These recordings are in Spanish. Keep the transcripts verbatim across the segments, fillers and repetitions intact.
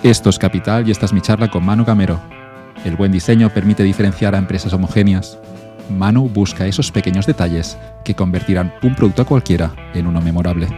Esto es Capital y esta es mi charla con Manu Gamero. El buen diseño permite diferenciar a empresas homogéneas. Manu busca esos pequeños detalles que convertirán un producto cualquiera en uno memorable.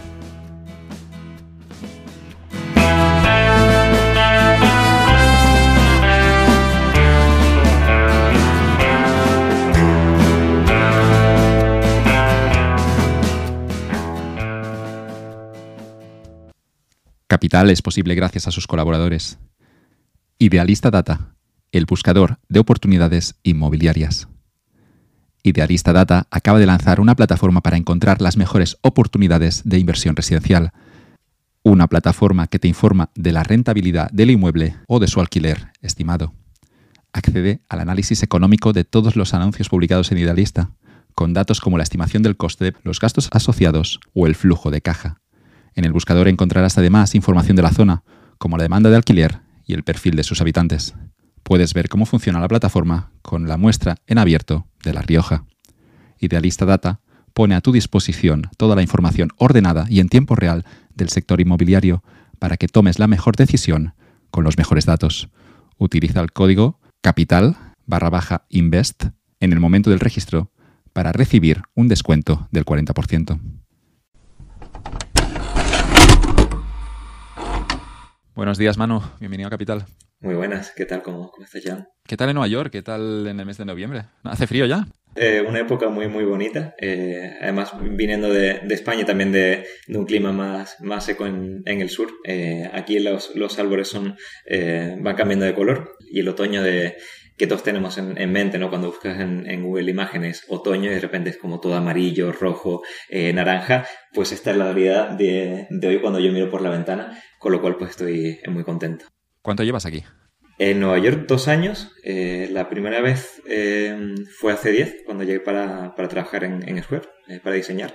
Capital es posible gracias a sus colaboradores. Idealista Data, el buscador de oportunidades inmobiliarias. Idealista Data acaba de lanzar una plataforma para encontrar las mejores oportunidades de inversión residencial. Una plataforma que te informa de la rentabilidad del inmueble o de su alquiler estimado. Accede al análisis económico de todos los anuncios publicados en Idealista, con datos como la estimación del coste, los gastos asociados o el flujo de caja. En el buscador encontrarás además información de la zona, como la demanda de alquiler y el perfil de sus habitantes. Puedes ver cómo funciona la plataforma con la muestra en abierto de La Rioja. Idealista Data pone a tu disposición toda la información ordenada y en tiempo real del sector inmobiliario para que tomes la mejor decisión con los mejores datos. Utiliza el código capital barra baja invest en el momento del registro para recibir un descuento del cuarenta por ciento. Buenos días, Manu. Bienvenido a Capital. Muy buenas. ¿Qué tal? ¿Cómo, cómo estás, Jan? ¿Qué tal en Nueva York? ¿Qué tal en el mes de noviembre? ¿Hace frío ya? Eh, una época muy, muy bonita. Eh, además, viniendo de, de España, también de, de un clima más, más seco en, en el sur. Eh, aquí los, los árboles son, eh, van cambiando de color y el otoño de... que todos tenemos en, en mente, ¿no? Cuando buscas en, en Google Imágenes otoño y de repente es como todo amarillo, rojo, eh, naranja, pues esta es la realidad de, de hoy cuando yo miro por la ventana, con lo cual pues estoy muy contento. ¿Cuánto llevas aquí? En Nueva York dos años. Eh, la primera vez eh, fue hace diez, cuando llegué para, para trabajar en, en Square, eh, para diseñar.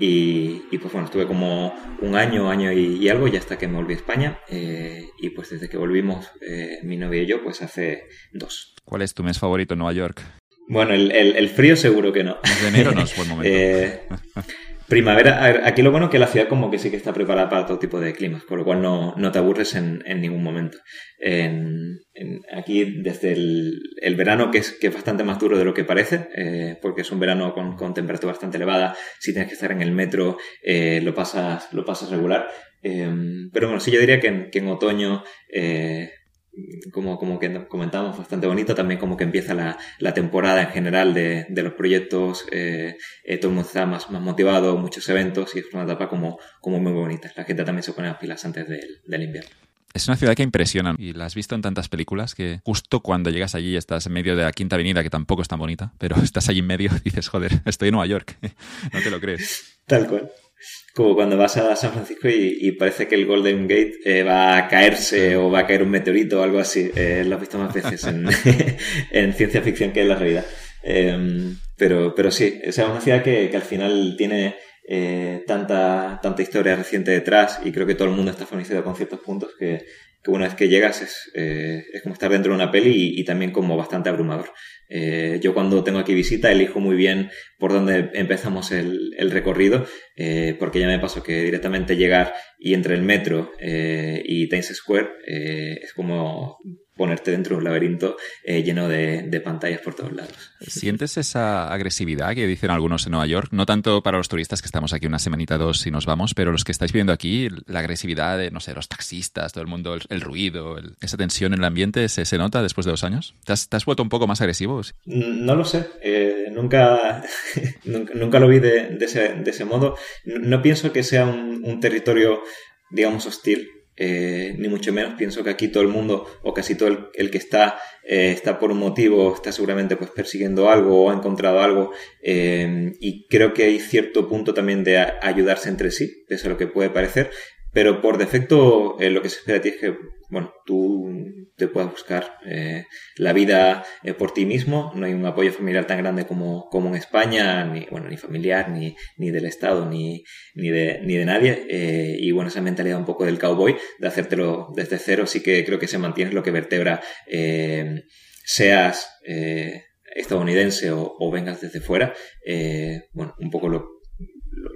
Y, y pues bueno, estuve como un año, año y, y algo, y hasta que me volví a España. Eh, y pues desde que volvimos, eh, mi novia y yo, pues hace dos. ¿Cuál es tu mes favorito en Nueva York? Bueno, el, el, el frío seguro que no. El de enero no es buen momento. eh, primavera, a ver, aquí lo bueno es que la ciudad como que sí que está preparada para todo tipo de climas, con lo cual no, no te aburres en, en ningún momento. En, en, aquí desde el, el verano, que es, que es bastante más duro de lo que parece, eh, porque es un verano con, con temperatura bastante elevada, si tienes que estar en el metro, eh, lo pasas, lo pasas regular. Eh, pero bueno, sí, yo diría que en, que en otoño... Eh, Como, como que comentamos, bastante bonito, también como que empieza la, la temporada en general de, de los proyectos, eh, eh, todo el mundo está más, más motivado, muchos eventos y es una etapa como, como muy bonita. La gente también se pone las pilas antes del, del invierno. Es una ciudad que impresiona y la has visto en tantas películas que justo cuando llegas allí estás en medio de la Quinta Avenida, que tampoco es tan bonita, pero estás allí en medio y dices, joder, estoy en Nueva York, no te lo crees. Tal cual. Como cuando vas a San Francisco y, y parece que el Golden Gate eh, va a caerse o va a caer un meteorito o algo así. Eh, lo has visto más veces en, en ciencia ficción que en la realidad. Eh, pero, pero sí, o sea, es una ciudad que, que al final tiene eh, tanta, tanta historia reciente detrás y creo que todo el mundo está familiarizado con ciertos puntos que, que una vez que llegas es, eh, es como estar dentro de una peli y, y también como bastante abrumador. Eh, yo cuando tengo aquí visita elijo muy bien por dónde empezamos el, el recorrido, eh, porque ya me pasó que directamente llegar y entre el metro eh, y Times Square eh, es como ponerte dentro de un laberinto eh, lleno de, de pantallas por todos lados. ¿Sientes esa agresividad que dicen algunos en Nueva York? No tanto para los turistas que estamos aquí una semanita, dos y nos vamos, pero los que estáis viviendo aquí, la agresividad de, no sé, los taxistas, todo el mundo, el, el ruido, el, esa tensión en el ambiente, ¿se, se nota después de dos años? ¿Te has, te has vuelto un poco más agresivo? No lo sé. Eh, nunca, nunca, nunca lo vi de, de, ese, de ese modo. No, no pienso que sea un, un territorio, digamos, hostil. Eh, ni mucho menos. Pienso que aquí todo el mundo o casi todo el, el que está eh, está por un motivo, está seguramente pues persiguiendo algo o ha encontrado algo eh, y creo que hay cierto punto también de a, ayudarse entre sí, eso es lo que puede parecer, pero por defecto eh, lo que se espera de ti es que bueno, tú te puedas buscar eh, la vida eh, por ti mismo. No hay un apoyo familiar tan grande como, como en España, ni, bueno, ni familiar, ni, ni del Estado, ni, ni, de, ni de nadie. Eh, y bueno, esa mentalidad un poco del cowboy, de hacértelo desde cero, sí que creo que se mantiene, lo que vertebra, eh, seas eh, estadounidense o, o vengas desde fuera. Eh, bueno, un poco lo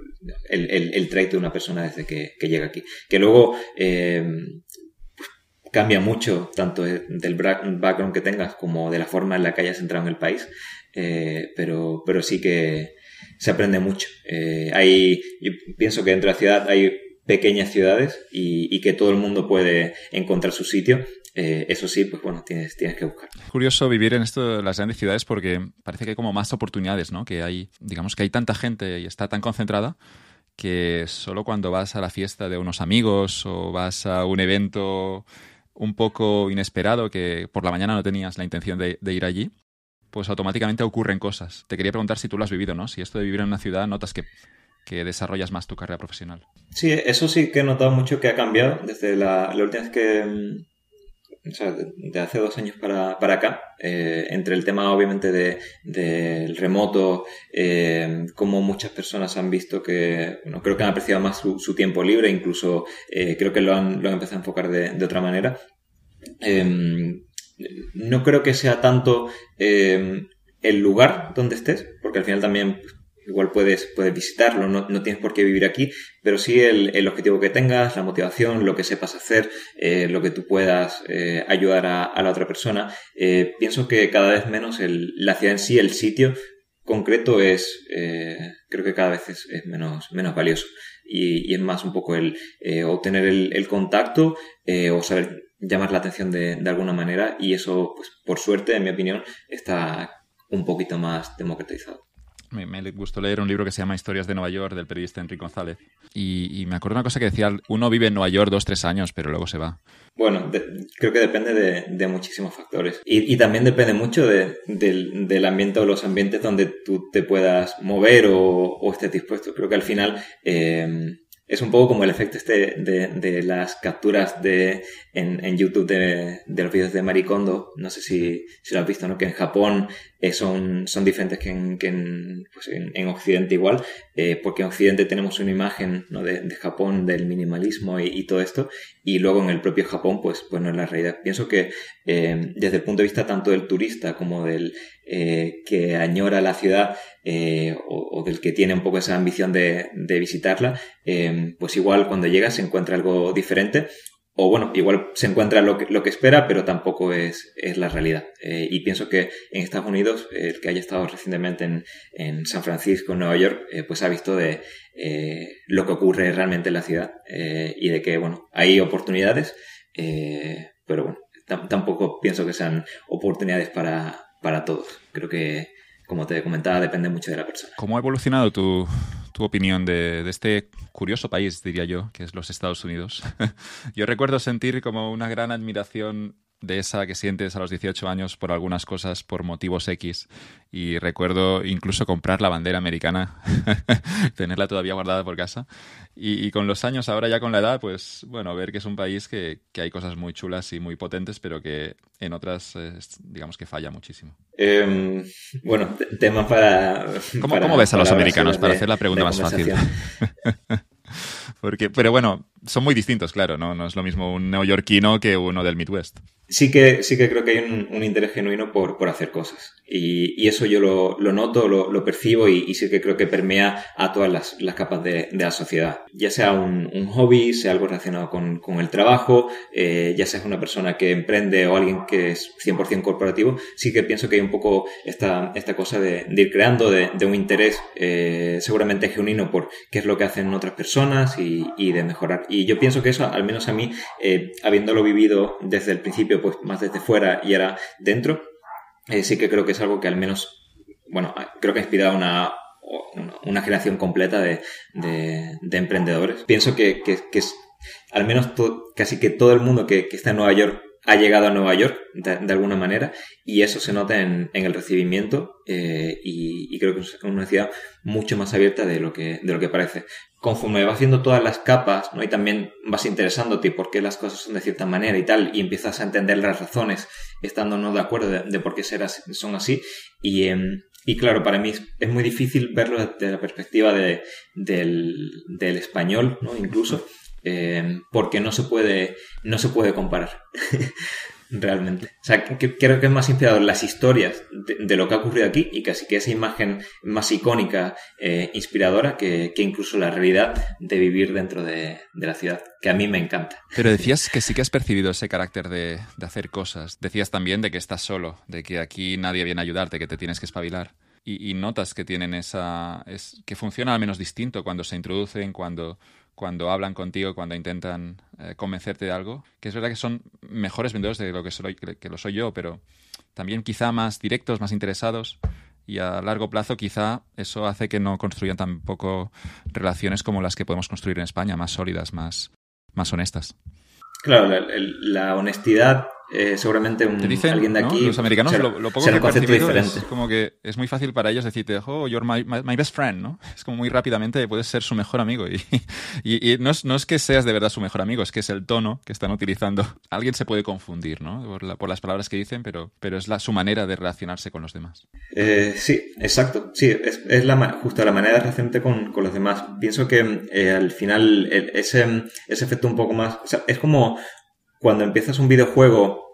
El, el, el trait de una persona desde que, que llega aquí. Que luego, eh, cambia mucho tanto del background que tengas como de la forma en la que hayas entrado en el país, eh, pero, pero sí que se aprende mucho. Eh, hay, yo pienso que dentro de la ciudad hay pequeñas ciudades y, y que todo el mundo puede encontrar su sitio. Eh, eso sí, pues bueno, tienes, tienes que buscar. Es curioso vivir en esto de las grandes ciudades porque parece que hay como más oportunidades, ¿no? Que hay, digamos que hay tanta gente y está tan concentrada que solo cuando vas a la fiesta de unos amigos o vas a un evento un poco inesperado que por la mañana no tenías la intención de, de ir allí, pues automáticamente ocurren cosas. Te quería preguntar si tú lo has vivido, ¿no? Si esto de vivir en una ciudad notas que, que desarrollas más tu carrera profesional. Sí, eso sí que he notado mucho que ha cambiado desde la, la última vez que... O sea, de, de hace dos años para, para acá, eh, entre el tema obviamente de, del remoto, eh, como muchas personas han visto que, bueno, creo que han apreciado más su, su tiempo libre, incluso eh, creo que lo han, lo han empezado a enfocar de, de otra manera. Eh, no creo que sea tanto eh, el lugar donde estés, porque al final también igual puedes, puedes visitarlo, no, no tienes por qué vivir aquí, pero sí el, el objetivo que tengas, la motivación, lo que sepas hacer, eh, lo que tú puedas eh, ayudar a, a la otra persona. Eh, pienso que cada vez menos el, la ciudad en sí, el sitio concreto es, eh, creo que cada vez es, es menos, menos valioso y, y es más un poco el eh, obtener el, el contacto eh, o saber llamar la atención de, de alguna manera, y eso, pues por suerte, en mi opinión, está un poquito más democratizado. Me, me gustó leer un libro que se llama Historias de Nueva York, del periodista Enrique González. Y, y me acuerdo una cosa que decía, uno vive en Nueva York dos, tres años, pero luego se va. Bueno, de, creo que depende de, de muchísimos factores. Y, y también depende mucho de, del, del ambiente o los ambientes donde tú te puedas mover o, o estés dispuesto. Creo que al final... Eh, es un poco como el efecto este de, de las capturas de, en, en YouTube de, de los vídeos de Marie Kondo. No sé si, si lo has visto, ¿no? Que en Japón eh, son, son diferentes que en, que en, pues en, en Occidente igual, eh, porque en Occidente tenemos una imagen, ¿no? de, de Japón, del minimalismo y, y todo esto, y luego en el propio Japón, pues, pues no es la realidad. Pienso que eh, desde el punto de vista tanto del turista como del eh, que añora la ciudad, eh, o, o del que tiene un poco esa ambición de, de visitarla, eh, pues igual cuando llega se encuentra algo diferente, o bueno, igual se encuentra lo que, lo que espera, pero tampoco es, es la realidad. Eh, y pienso que en Estados Unidos, el que haya estado recientemente en, en San Francisco, en Nueva York, eh, pues ha visto de eh, lo que ocurre realmente en la ciudad, eh, y de que, bueno, hay oportunidades, eh, pero bueno, t- tampoco pienso que sean oportunidades para, para todos. Creo que, como te comentaba, depende mucho de la persona. ¿Cómo ha evolucionado tu, tu opinión de, de este curioso país, diría yo, que es los Estados Unidos? Yo recuerdo sentir como una gran admiración de esa que sientes a los dieciocho años por algunas cosas, por motivos X, y recuerdo incluso comprar la bandera americana, tenerla todavía guardada por casa, y, y con los años, ahora ya con la edad, pues bueno, ver que es un país que, que hay cosas muy chulas y muy potentes, pero que en otras, eh, digamos que falla muchísimo. Eh, bueno, tema para... ¿Cómo, para ¿cómo ves a los americanos? Para de, hacer la pregunta más fácil. Porque, pero bueno, son muy distintos, claro, ¿no? No es lo mismo un neoyorquino que uno del Midwest. Sí que, sí que creo que hay un, un interés genuino por, por hacer cosas. Y, y eso yo lo, lo noto, lo, lo percibo, y, y sí que creo que permea a todas las, las capas de, de la sociedad. Ya sea un, un hobby, sea algo relacionado con, con el trabajo, eh, ya seas una persona que emprende o alguien que es cien por ciento corporativo, sí que pienso que hay un poco esta, esta cosa de, de ir creando, de, de un interés eh, seguramente genuino por qué es lo que hacen otras personas y, y de mejorar. Y yo pienso que eso, al menos a mí, eh, habiéndolo vivido desde el principio, pues más desde fuera y ahora dentro, eh, sí que creo que es algo que al menos, bueno, creo que ha inspirado una, una, una generación completa de, de, de emprendedores. Pienso que, que, que es, al menos to, casi que todo el mundo que, que está en Nueva York ha llegado a Nueva York de, de alguna manera, y eso se nota en, en el recibimiento, eh, y, y creo que es una ciudad mucho más abierta de lo que, de lo que parece. Conforme vas viendo todas las capas, ¿no? Y también vas interesándote por qué las cosas son de cierta manera y tal, y empiezas a entender las razones, estando no de acuerdo de, de por qué ser así, son así. Y, eh, y claro, para mí es, es muy difícil verlo desde la perspectiva de, del, del español, ¿no? Incluso, eh, porque no se puede, no se puede comparar. realmente. O sea, que, creo que es más inspirador las historias de, de lo que ha ocurrido aquí y casi que esa imagen más icónica, eh, inspiradora, que, que incluso la realidad de vivir dentro de, de la ciudad, que a mí me encanta. Pero decías que sí que has percibido ese carácter de, de hacer cosas. Decías también de que estás solo, de que aquí nadie viene a ayudarte, que te tienes que espabilar. Y, y notas que tienen esa... Es, que funciona al menos distinto cuando se introducen, cuando... cuando hablan contigo, cuando intentan eh, convencerte de algo, que es verdad que son mejores vendedores de lo que, soy, que lo soy yo, pero también quizá más directos, más interesados, y a largo plazo quizá eso hace que no construyan tampoco relaciones como las que podemos construir en España, más sólidas, más, más honestas. Claro, la, la honestidad... Eh, seguramente un, dicen, alguien de aquí... ¿no? Los americanos, será, lo, lo poco que he percibido diferente. Es como que es muy fácil para ellos decirte, oh, you're my, my, my best friend, ¿no? Es como muy rápidamente puedes ser su mejor amigo. Y, y, y no, es, no es que seas de verdad su mejor amigo, es que es el tono que están utilizando. Alguien se puede confundir, ¿no? Por, la, por las palabras que dicen, pero, pero es la, su manera de relacionarse con los demás. Eh, sí, exacto. Sí, es, es la, justo la manera de relacionarte con, con los demás. Pienso que eh, al final el, ese, ese efecto un poco más... O sea, es como... Cuando empiezas un videojuego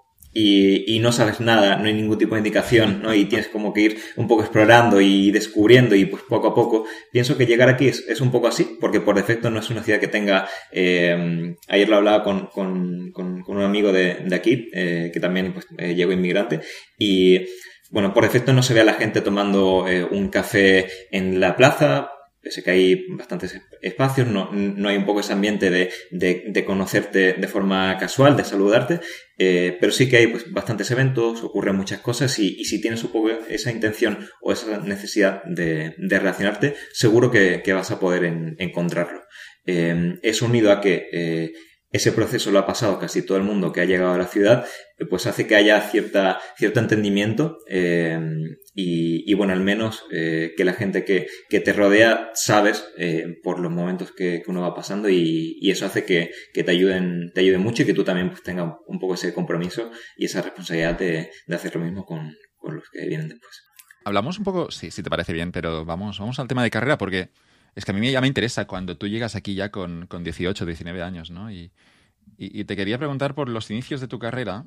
y, y no sabes nada, no hay ningún tipo de indicación, ¿no? Y tienes como que ir un poco explorando y descubriendo y pues poco a poco. Pienso que llegar aquí es, es un poco así, porque por defecto no es una ciudad que tenga... Eh, ayer lo hablaba con, con, con, con un amigo de, de aquí, eh, que también pues eh, llegó inmigrante, y bueno, por defecto no se ve a la gente tomando eh, un café en la plaza. Sé que hay bastantes espacios, no, no hay un poco ese ambiente de, de, de conocerte de forma casual, de saludarte, eh, pero sí que hay pues bastantes eventos, ocurren muchas cosas y, y si tienes un poco esa intención o esa necesidad de, de relacionarte, seguro que, que vas a poder en, encontrarlo. Eh, es unido a que eh, ese proceso lo ha pasado casi todo el mundo que ha llegado a la ciudad, pues hace que haya cierta, cierto entendimiento eh, y, y bueno, al menos eh, que la gente que, que te rodea sabes eh, por los momentos que, que uno va pasando y, y eso hace que, que te ayuden, te ayuden mucho y que tú también pues, tengas un poco ese compromiso y esa responsabilidad de, de hacer lo mismo con, con los que vienen después. Hablamos un poco, sí, si te parece bien, pero vamos, vamos al tema de carrera porque es que a mí ya me interesa cuando tú llegas aquí ya con, con dieciocho, diecinueve años, ¿no? Y, y, y te quería preguntar por los inicios de tu carrera,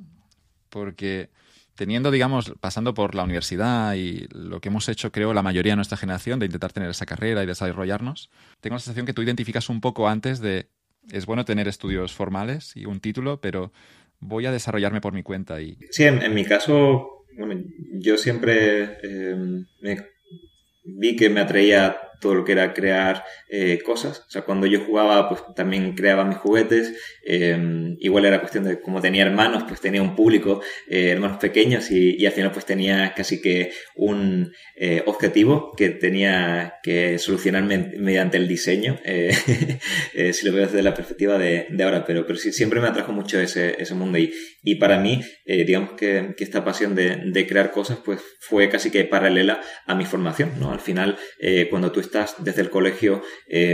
porque teniendo, digamos, pasando por la universidad y lo que hemos hecho, creo, la mayoría de nuestra generación, de intentar tener esa carrera y desarrollarnos, tengo la sensación que tú identificas un poco antes de, es bueno tener estudios formales y un título, pero voy a desarrollarme por mi cuenta. Y... Sí, en, en mi caso, bueno, yo siempre eh, me vi que me atraía todo lo que era crear eh, cosas. O sea, cuando yo jugaba, pues también creaba mis juguetes. Eh, igual era cuestión de, como tenía hermanos, pues tenía un público, eh, hermanos pequeños, y, y al final pues tenía casi que un eh, objetivo que tenía que solucionar me, mediante el diseño, eh, eh, si lo veo desde la perspectiva de, de ahora, pero, pero sí, siempre me atrajo mucho ese, ese mundo y, y para mí, eh, digamos que, que esta pasión de, de crear cosas pues fue casi que paralela a mi formación, ¿no? Al final, eh, cuando tú estás desde el colegio eh,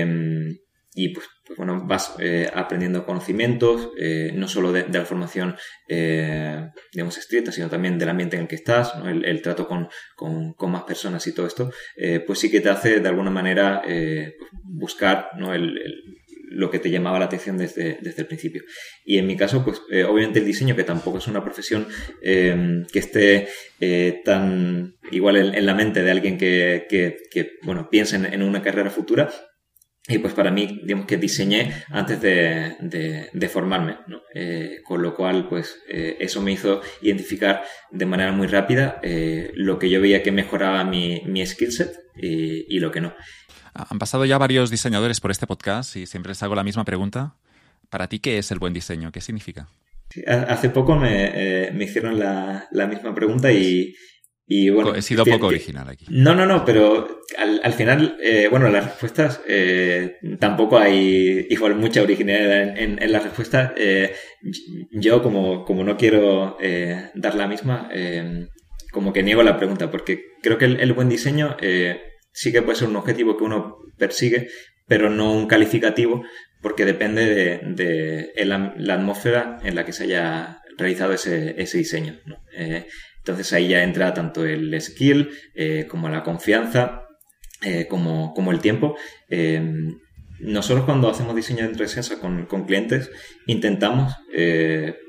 y pues, pues bueno, vas eh, aprendiendo conocimientos, eh, no solo de, de la formación eh, digamos estricta, sino también del ambiente en el que estás, ¿no? el, el trato con, con, con más personas y todo esto, eh, pues sí que te hace de alguna manera eh, buscar, ¿no? el, el lo que te llamaba la atención desde, desde el principio. Y en mi caso, pues eh, obviamente el diseño, que tampoco es una profesión eh, que esté eh, tan igual en, en la mente de alguien que, que, que bueno, piense en, en una carrera futura. Y pues para mí, digamos que diseñé antes de, de, de formarme, ¿no? Eh, con lo cual, pues eh, eso me hizo identificar de manera muy rápida eh, lo que yo veía que mejoraba mi, mi skill set y, y lo que no. Han pasado ya varios diseñadores por este podcast y siempre les hago la misma pregunta. Para ti, ¿qué es el buen diseño? ¿Qué significa? Sí, hace poco me, eh, me hicieron la, la misma pregunta y, y bueno... He sido poco original aquí. No, no, no, pero al, al final, eh, bueno, las respuestas, eh, tampoco hay igual mucha originalidad en, en, en las respuestas. Eh, yo, como, como no quiero eh, dar la misma, eh, como que niego la pregunta, porque creo que el, el buen diseño... Eh, sí que puede ser un objetivo que uno persigue, pero no un calificativo, porque depende de, de, de la, la atmósfera en la que se haya realizado ese, ese diseño, ¿no? Eh, entonces ahí ya entra tanto el skill eh, como la confianza, eh, como, como el tiempo. Eh, nosotros cuando hacemos diseño dentro de Sensa con, con clientes intentamos... Eh,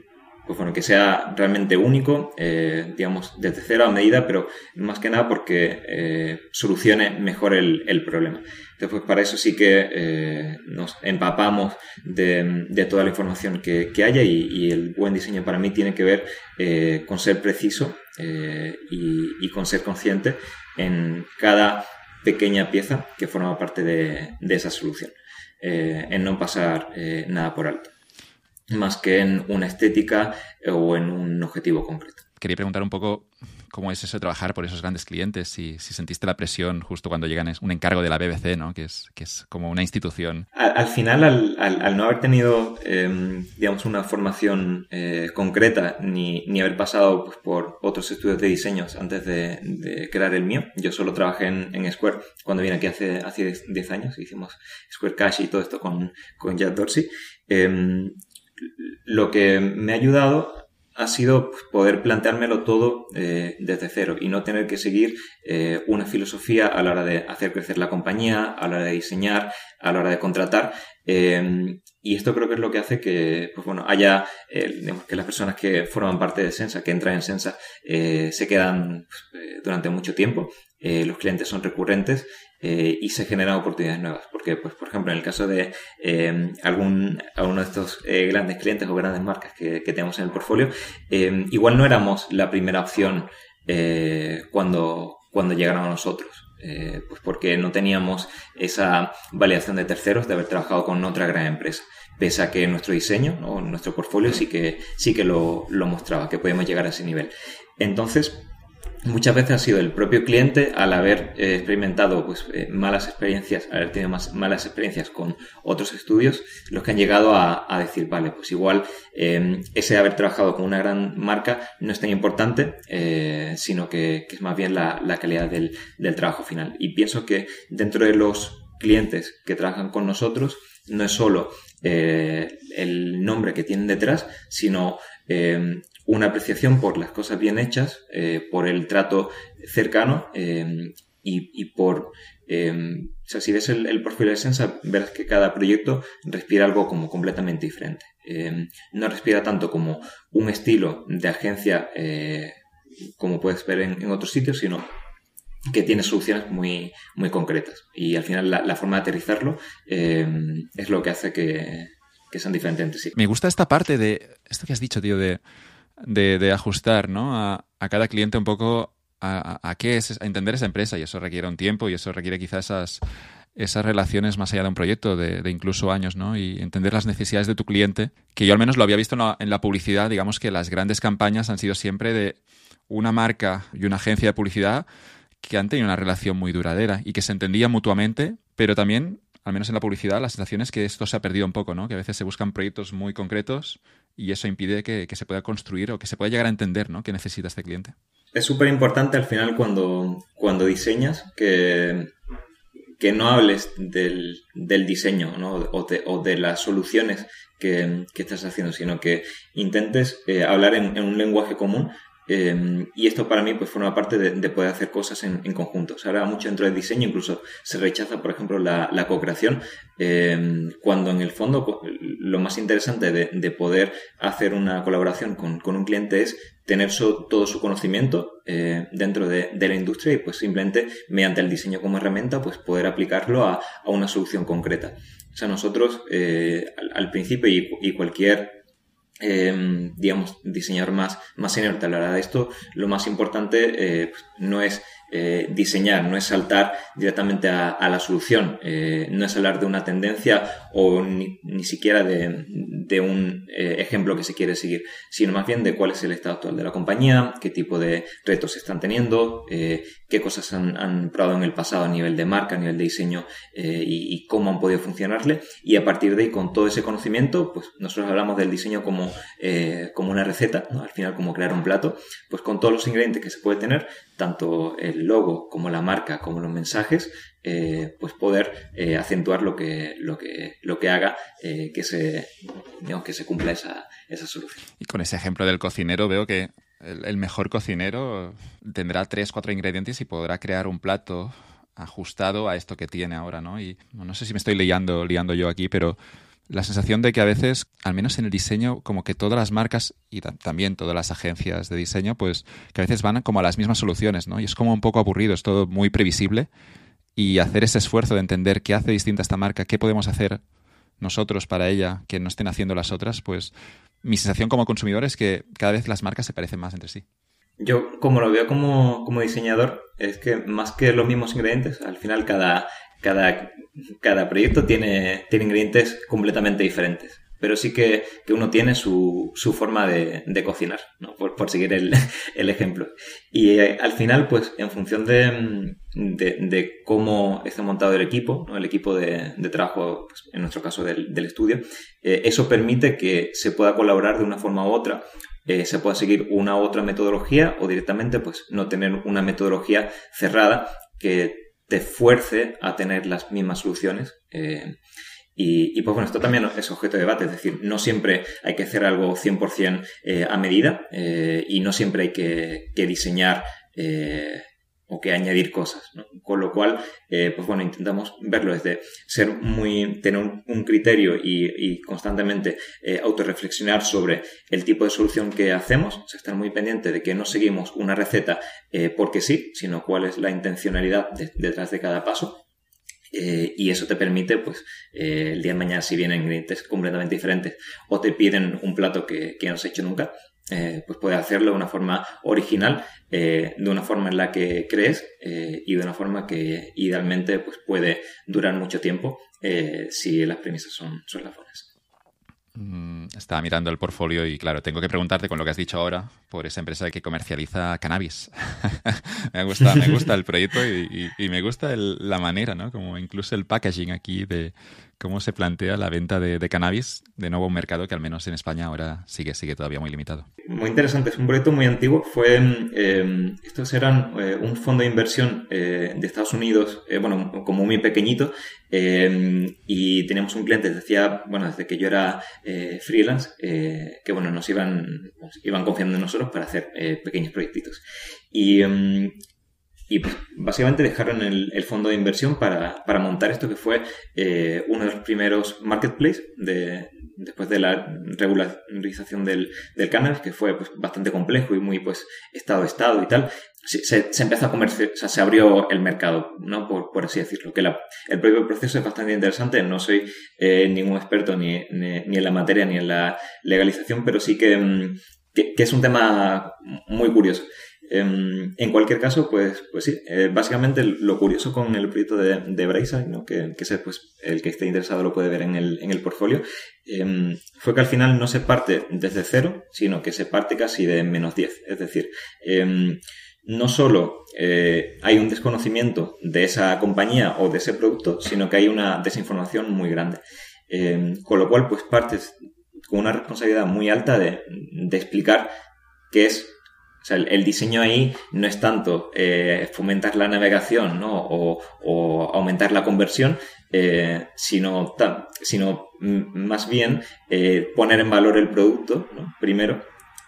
pues bueno, que sea realmente único, eh, digamos, desde cero a medida, pero más que nada porque eh, solucione mejor el, el problema. Entonces, pues para eso sí que eh, nos empapamos de, de toda la información que, que haya y, y el buen diseño para mí tiene que ver eh, con ser preciso eh, y, y con ser consciente en cada pequeña pieza que forma parte de, de esa solución, eh, en no pasar eh, nada por alto, más que en una estética o en un objetivo concreto. Quería preguntar un poco cómo es eso de trabajar por esos grandes clientes, si, si sentiste la presión justo cuando llegan un encargo de la B B C, ¿no? que, es, que es como una institución. Al, al final, al, al, al no haber tenido, eh, digamos, una formación eh, concreta, ni, ni haber pasado pues, por otros estudios de diseños antes de, de crear el mío, yo solo trabajé en, en Square cuando vine aquí hace, hace diez años, hicimos Square Cash y todo esto con, con Jack Dorsey. Eh, lo que me ha ayudado ha sido pues, poder planteármelo todo eh, desde cero y no tener que seguir eh, una filosofía a la hora de hacer crecer la compañía, a la hora de diseñar, a la hora de contratar. Eh, y esto creo que es lo que hace que pues bueno haya eh, digamos, que las personas que forman parte de Sensa, que entran en Sensa, eh, se quedan pues, eh, durante mucho tiempo. Eh, los clientes son recurrentes eh, y se generan oportunidades nuevas. Porque, pues, por ejemplo, en el caso de eh, algún alguno de estos eh, grandes clientes o grandes marcas que, que tenemos en el portfolio, eh, igual no éramos la primera opción eh, cuando, cuando llegaron a nosotros. Eh, pues porque no teníamos esa validación de terceros de haber trabajado con otra gran empresa. Pese a que nuestro diseño, ¿no? Nuestro portfolio sí que, sí que lo, lo mostraba, que podíamos llegar a ese nivel. Entonces, muchas veces ha sido el propio cliente, al haber eh, experimentado pues, eh, malas experiencias, haber tenido más, malas experiencias con otros estudios, los que han llegado a, a decir, vale, pues igual eh, ese haber trabajado con una gran marca no es tan importante, eh, sino que, que es más bien la, la calidad del, del trabajo final. Y pienso que dentro de los clientes que trabajan con nosotros, no es solo eh, el nombre que tienen detrás, sino eh, una apreciación por las cosas bien hechas, eh, por el trato cercano eh, y, y por... Eh, o sea, si ves el, el portfolio de Sensa, verás que cada proyecto respira algo como completamente diferente. Eh, no respira tanto como un estilo de agencia eh, como puedes ver en, en otros sitios, sino que tiene soluciones muy, muy concretas. Y al final la, la forma de aterrizarlo eh, es lo que hace que, que sean diferentes entre sí. Me gusta esta parte de esto que has dicho, tío, de, de, de ajustar, ¿no? a, a cada cliente un poco a, a, a qué es, a entender esa empresa, y eso requiere un tiempo y eso requiere quizás esas, esas relaciones más allá de un proyecto de, de incluso años, ¿no? Y entender las necesidades de tu cliente, que yo al menos lo había visto en la, en la publicidad. Digamos que las grandes campañas han sido siempre de una marca y una agencia de publicidad que han tenido una relación muy duradera y que se entendían mutuamente, pero también, al menos en la publicidad, la sensación es que esto se ha perdido un poco, ¿no? Que a veces se buscan proyectos muy concretos y eso impide que, que se pueda construir o que se pueda llegar a entender, ¿no? Qué necesita este cliente. Es súper importante al final cuando, cuando diseñas que, que no hables del, del diseño, ¿no? o, de, o de las soluciones que, que estás haciendo, sino que intentes eh, hablar en, en un lenguaje común. Eh, y esto para mí pues forma parte de, de poder hacer cosas en, en conjunto. Se habla mucho dentro del diseño, incluso se rechaza, por ejemplo, la, la co-creación, eh, cuando en el fondo lo más interesante de, de poder hacer una colaboración con, con un cliente es tener su, todo su conocimiento eh, dentro de, de la industria y pues simplemente mediante el diseño como herramienta pues poder aplicarlo a, a una solución concreta. O sea, nosotros eh, al, al principio y, y cualquier Eh, digamos, diseñador más, más senior te hablará de esto. Lo más importante eh, pues, no es eh, diseñar, no es saltar directamente a, a la solución, eh, no es hablar de una tendencia o ni, ni siquiera de, de un eh, ejemplo que se quiere seguir, sino más bien de cuál es el estado actual de la compañía, qué tipo de retos se están teniendo, eh, qué cosas han, han probado en el pasado a nivel de marca, a nivel de diseño eh, y, y cómo han podido funcionarle, y a partir de ahí, con todo ese conocimiento, pues nosotros hablamos del diseño como, eh, como una receta, ¿no? Al final como crear un plato, pues con todos los ingredientes que se puede tener, tanto el logo como la marca como los mensajes, eh, pues poder eh, acentuar lo que, lo que, lo que haga eh, que se, digamos, que se cumpla esa, esa solución. Y con ese ejemplo del cocinero veo que el, el mejor cocinero tendrá tres, cuatro ingredientes y podrá crear un plato ajustado a esto que tiene ahora, ¿no? Y no sé si me estoy liando, liando yo aquí, pero la sensación de que a veces, al menos en el diseño, como que todas las marcas y ta- también todas las agencias de diseño, pues que a veces van como a las mismas soluciones, ¿no? Y es como un poco aburrido, es todo muy previsible. Y hacer ese esfuerzo de entender qué hace distinta esta marca, qué podemos hacer nosotros para ella que no estén haciendo las otras, pues mi sensación como consumidor es que cada vez las marcas se parecen más entre sí. Yo, como lo veo como, como diseñador, es que más que los mismos ingredientes, al final cada, cada, cada proyecto tiene, tiene ingredientes completamente diferentes. Pero sí que, que uno tiene su, su forma de, de cocinar, ¿no? Por, por seguir el, el ejemplo. Y eh, al final, pues, en función de, de, de cómo está montado el equipo, ¿no? El equipo de, de trabajo, pues, en nuestro caso del, del estudio, eh, eso permite que se pueda colaborar de una forma u otra, eh, se pueda seguir una u otra metodología o directamente, pues, no tener una metodología cerrada que te fuerce a tener las mismas soluciones. Eh, Y, y pues bueno, esto también es objeto de debate, es decir, no siempre hay que hacer algo cien por ciento eh, a medida eh, y no siempre hay que, que diseñar eh, o que añadir cosas, ¿no? Con lo cual, eh, pues bueno, intentamos verlo desde ser muy, tener un, un criterio y, y constantemente eh, autorreflexionar sobre el tipo de solución que hacemos, o sea, estar muy pendiente de que no seguimos una receta eh, porque sí, sino cuál es la intencionalidad de, detrás de cada paso. Eh, y eso te permite, pues, eh, el día de mañana si vienen ingredientes completamente diferentes o te piden un plato que, que no has hecho nunca, eh, pues puedes hacerlo de una forma original, eh, de una forma en la que crees eh, y de una forma que idealmente pues, puede durar mucho tiempo eh, si las premisas son, son las buenas. Estaba mirando el portfolio y, claro, tengo que preguntarte con lo que has dicho ahora por esa empresa que comercializa cannabis. me gusta me gusta el proyecto y, y, y me gusta el, la manera, ¿no? Como incluso el packaging aquí de cómo se plantea la venta de, de cannabis, de nuevo un mercado que al menos en España ahora sigue, sigue todavía muy limitado. Muy interesante, es un proyecto muy antiguo. Fue, eh, estos eran eh, un fondo de inversión eh, de Estados Unidos, eh, bueno, como muy pequeñito, eh, y teníamos un cliente desde hacía, bueno, desde que yo era eh, freelance, eh, que bueno, nos iban, nos iban confiando en nosotros para hacer eh, pequeños proyectitos. Y, eh, y pues, básicamente dejaron el, el fondo de inversión para, para montar esto que fue eh, uno de los primeros marketplaces de, después de la regularización del, del cannabis, que fue pues, bastante complejo y muy pues estado a estado y tal. Se, se, se empezó a comerciar, o sea, se abrió el mercado, ¿no? Por, por así decirlo. Que la, el propio proceso es bastante interesante. No soy eh, ningún experto ni, ni, ni en la materia ni en la legalización, pero sí que, que, que es un tema muy curioso. Um, en cualquier caso, pues, pues sí, eh, básicamente lo curioso con el proyecto de, de Brayside, ¿no? que, que es, pues, el que esté interesado lo puede ver en el, en el portfolio, um, fue que al final no se parte desde cero, sino que se parte casi de menos diez. Es decir, um, no solo eh, hay un desconocimiento de esa compañía o de ese producto, sino que hay una desinformación muy grande. Um, con lo cual, pues partes con una responsabilidad muy alta de, de explicar qué es. O sea, el, el diseño ahí no es tanto eh, fomentar la navegación, ¿no? o, o aumentar la conversión, eh, sino, ta, sino m- más bien eh, poner en valor el producto, ¿no? Primero,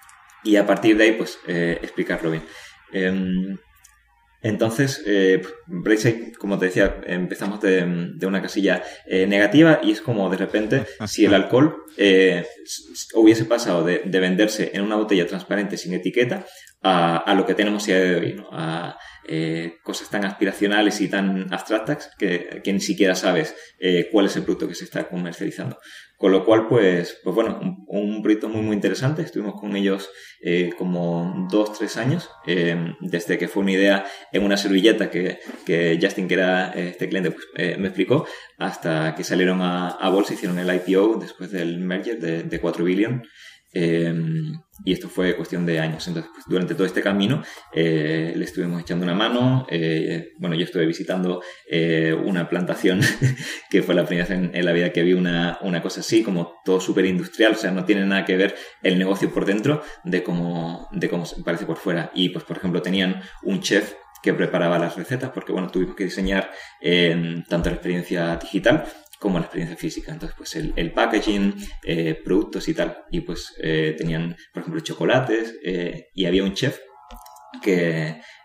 y a partir de ahí pues eh, explicarlo bien. Eh, Entonces, eh, Brayside, como te decía, empezamos de, de una casilla eh, negativa y es como de repente si el alcohol eh, hubiese pasado de, de venderse en una botella transparente sin etiqueta a, a lo que tenemos a día de hoy, ¿no? A eh, cosas tan aspiracionales y tan abstractas que, que ni siquiera sabes eh, cuál es el producto que se está comercializando. Con lo cual, pues, pues bueno, un, un proyecto muy, muy interesante. Estuvimos con ellos eh, como dos, tres años, eh, desde que fue una idea en una servilleta que, que Justin, que era este cliente, pues, eh, me explicó, hasta que salieron a, a bolsa, hicieron el I P O después del merger de, de cuatro billones. Eh, y esto fue cuestión de años. Entonces, pues, durante todo este camino eh, le estuvimos echando una mano. Eh, bueno, yo estuve visitando eh, una plantación que fue la primera vez en, en la vida que vi una, una cosa así, como todo súper industrial. O sea, no tiene nada que ver el negocio por dentro de cómo, de cómo se parece por fuera. Y pues, por ejemplo, tenían un chef que preparaba las recetas porque, bueno, tuvimos que diseñar eh, tanto la experiencia digital como la experiencia física. Entonces, pues el, el packaging, eh, productos y tal. Y pues eh, tenían, por ejemplo, chocolates eh, y había un chef que,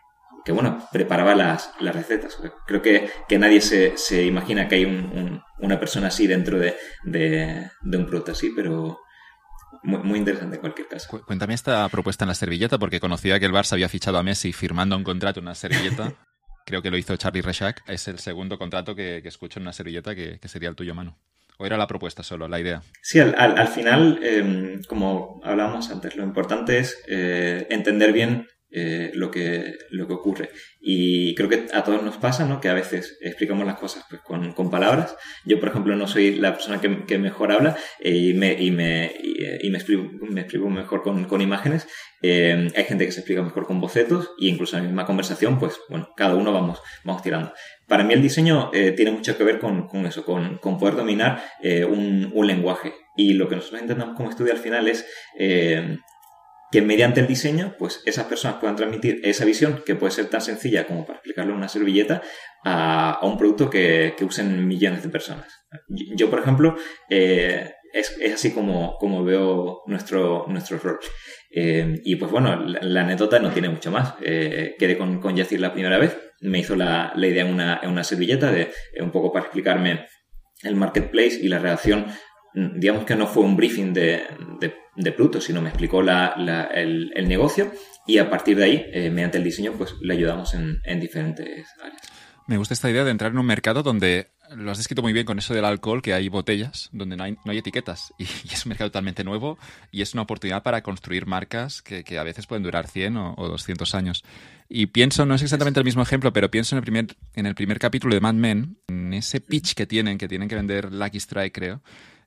que bueno, preparaba las, las recetas. Creo que, que nadie se, se imagina que hay un, un, una persona así dentro de, de, de un producto así, pero muy, muy interesante en cualquier caso. Cuéntame esta propuesta en la servilleta, porque conocía que el Barça había fichado a Messi firmando un contrato en una servilleta. Creo que lo hizo Charlie Rexach. Es el segundo contrato que, que escucho en una servilleta que, que sería el tuyo, Manu. ¿O era la propuesta solo, la idea? Sí, al, al, al final, eh, como hablábamos antes, lo importante es eh, entender bien eh, lo, que, lo que ocurre. Y creo que a todos nos pasa, ¿no? Que a veces explicamos las cosas pues, con, con palabras. Yo, por ejemplo, no soy la persona que, que mejor habla eh, y, me, y, me, y, y me, explico, me explico mejor con, con imágenes. Eh, hay gente que se explica mejor con bocetos e incluso en la misma conversación, pues bueno, cada uno vamos, vamos tirando. Para mí el diseño eh, tiene mucho que ver con, con eso, con, con poder dominar eh, un, un lenguaje. Y lo que nosotros intentamos como estudio al final es eh, que mediante el diseño, pues esas personas puedan transmitir esa visión, que puede ser tan sencilla como para explicarlo en una servilleta, a, a un producto que, que usen millones de personas. Yo, yo por ejemplo, eh, es, es así como, como veo nuestro, nuestro rol. Eh, y pues bueno, la, la anécdota no tiene mucho más. Eh, quedé con, con Yacir la primera vez, me hizo la, la idea en una, en una servilleta, de, eh, un poco para explicarme el marketplace y la redacción. Digamos que no fue un briefing de, de, de producto, sino me explicó la, la, el, el negocio y a partir de ahí, eh, mediante el diseño, pues le ayudamos en, en diferentes áreas. Me gusta esta idea de entrar en un mercado donde, lo has descrito muy bien con eso del alcohol, que hay botellas donde no hay, no hay etiquetas y, y es un mercado totalmente nuevo y es una oportunidad para construir marcas que, que a veces pueden durar cien o, o doscientos años. Y pienso, no es exactamente el mismo ejemplo, pero pienso en el primer, en el primer capítulo de Mad Men, en ese pitch que tienen, que tienen que vender Lucky Strike, creo.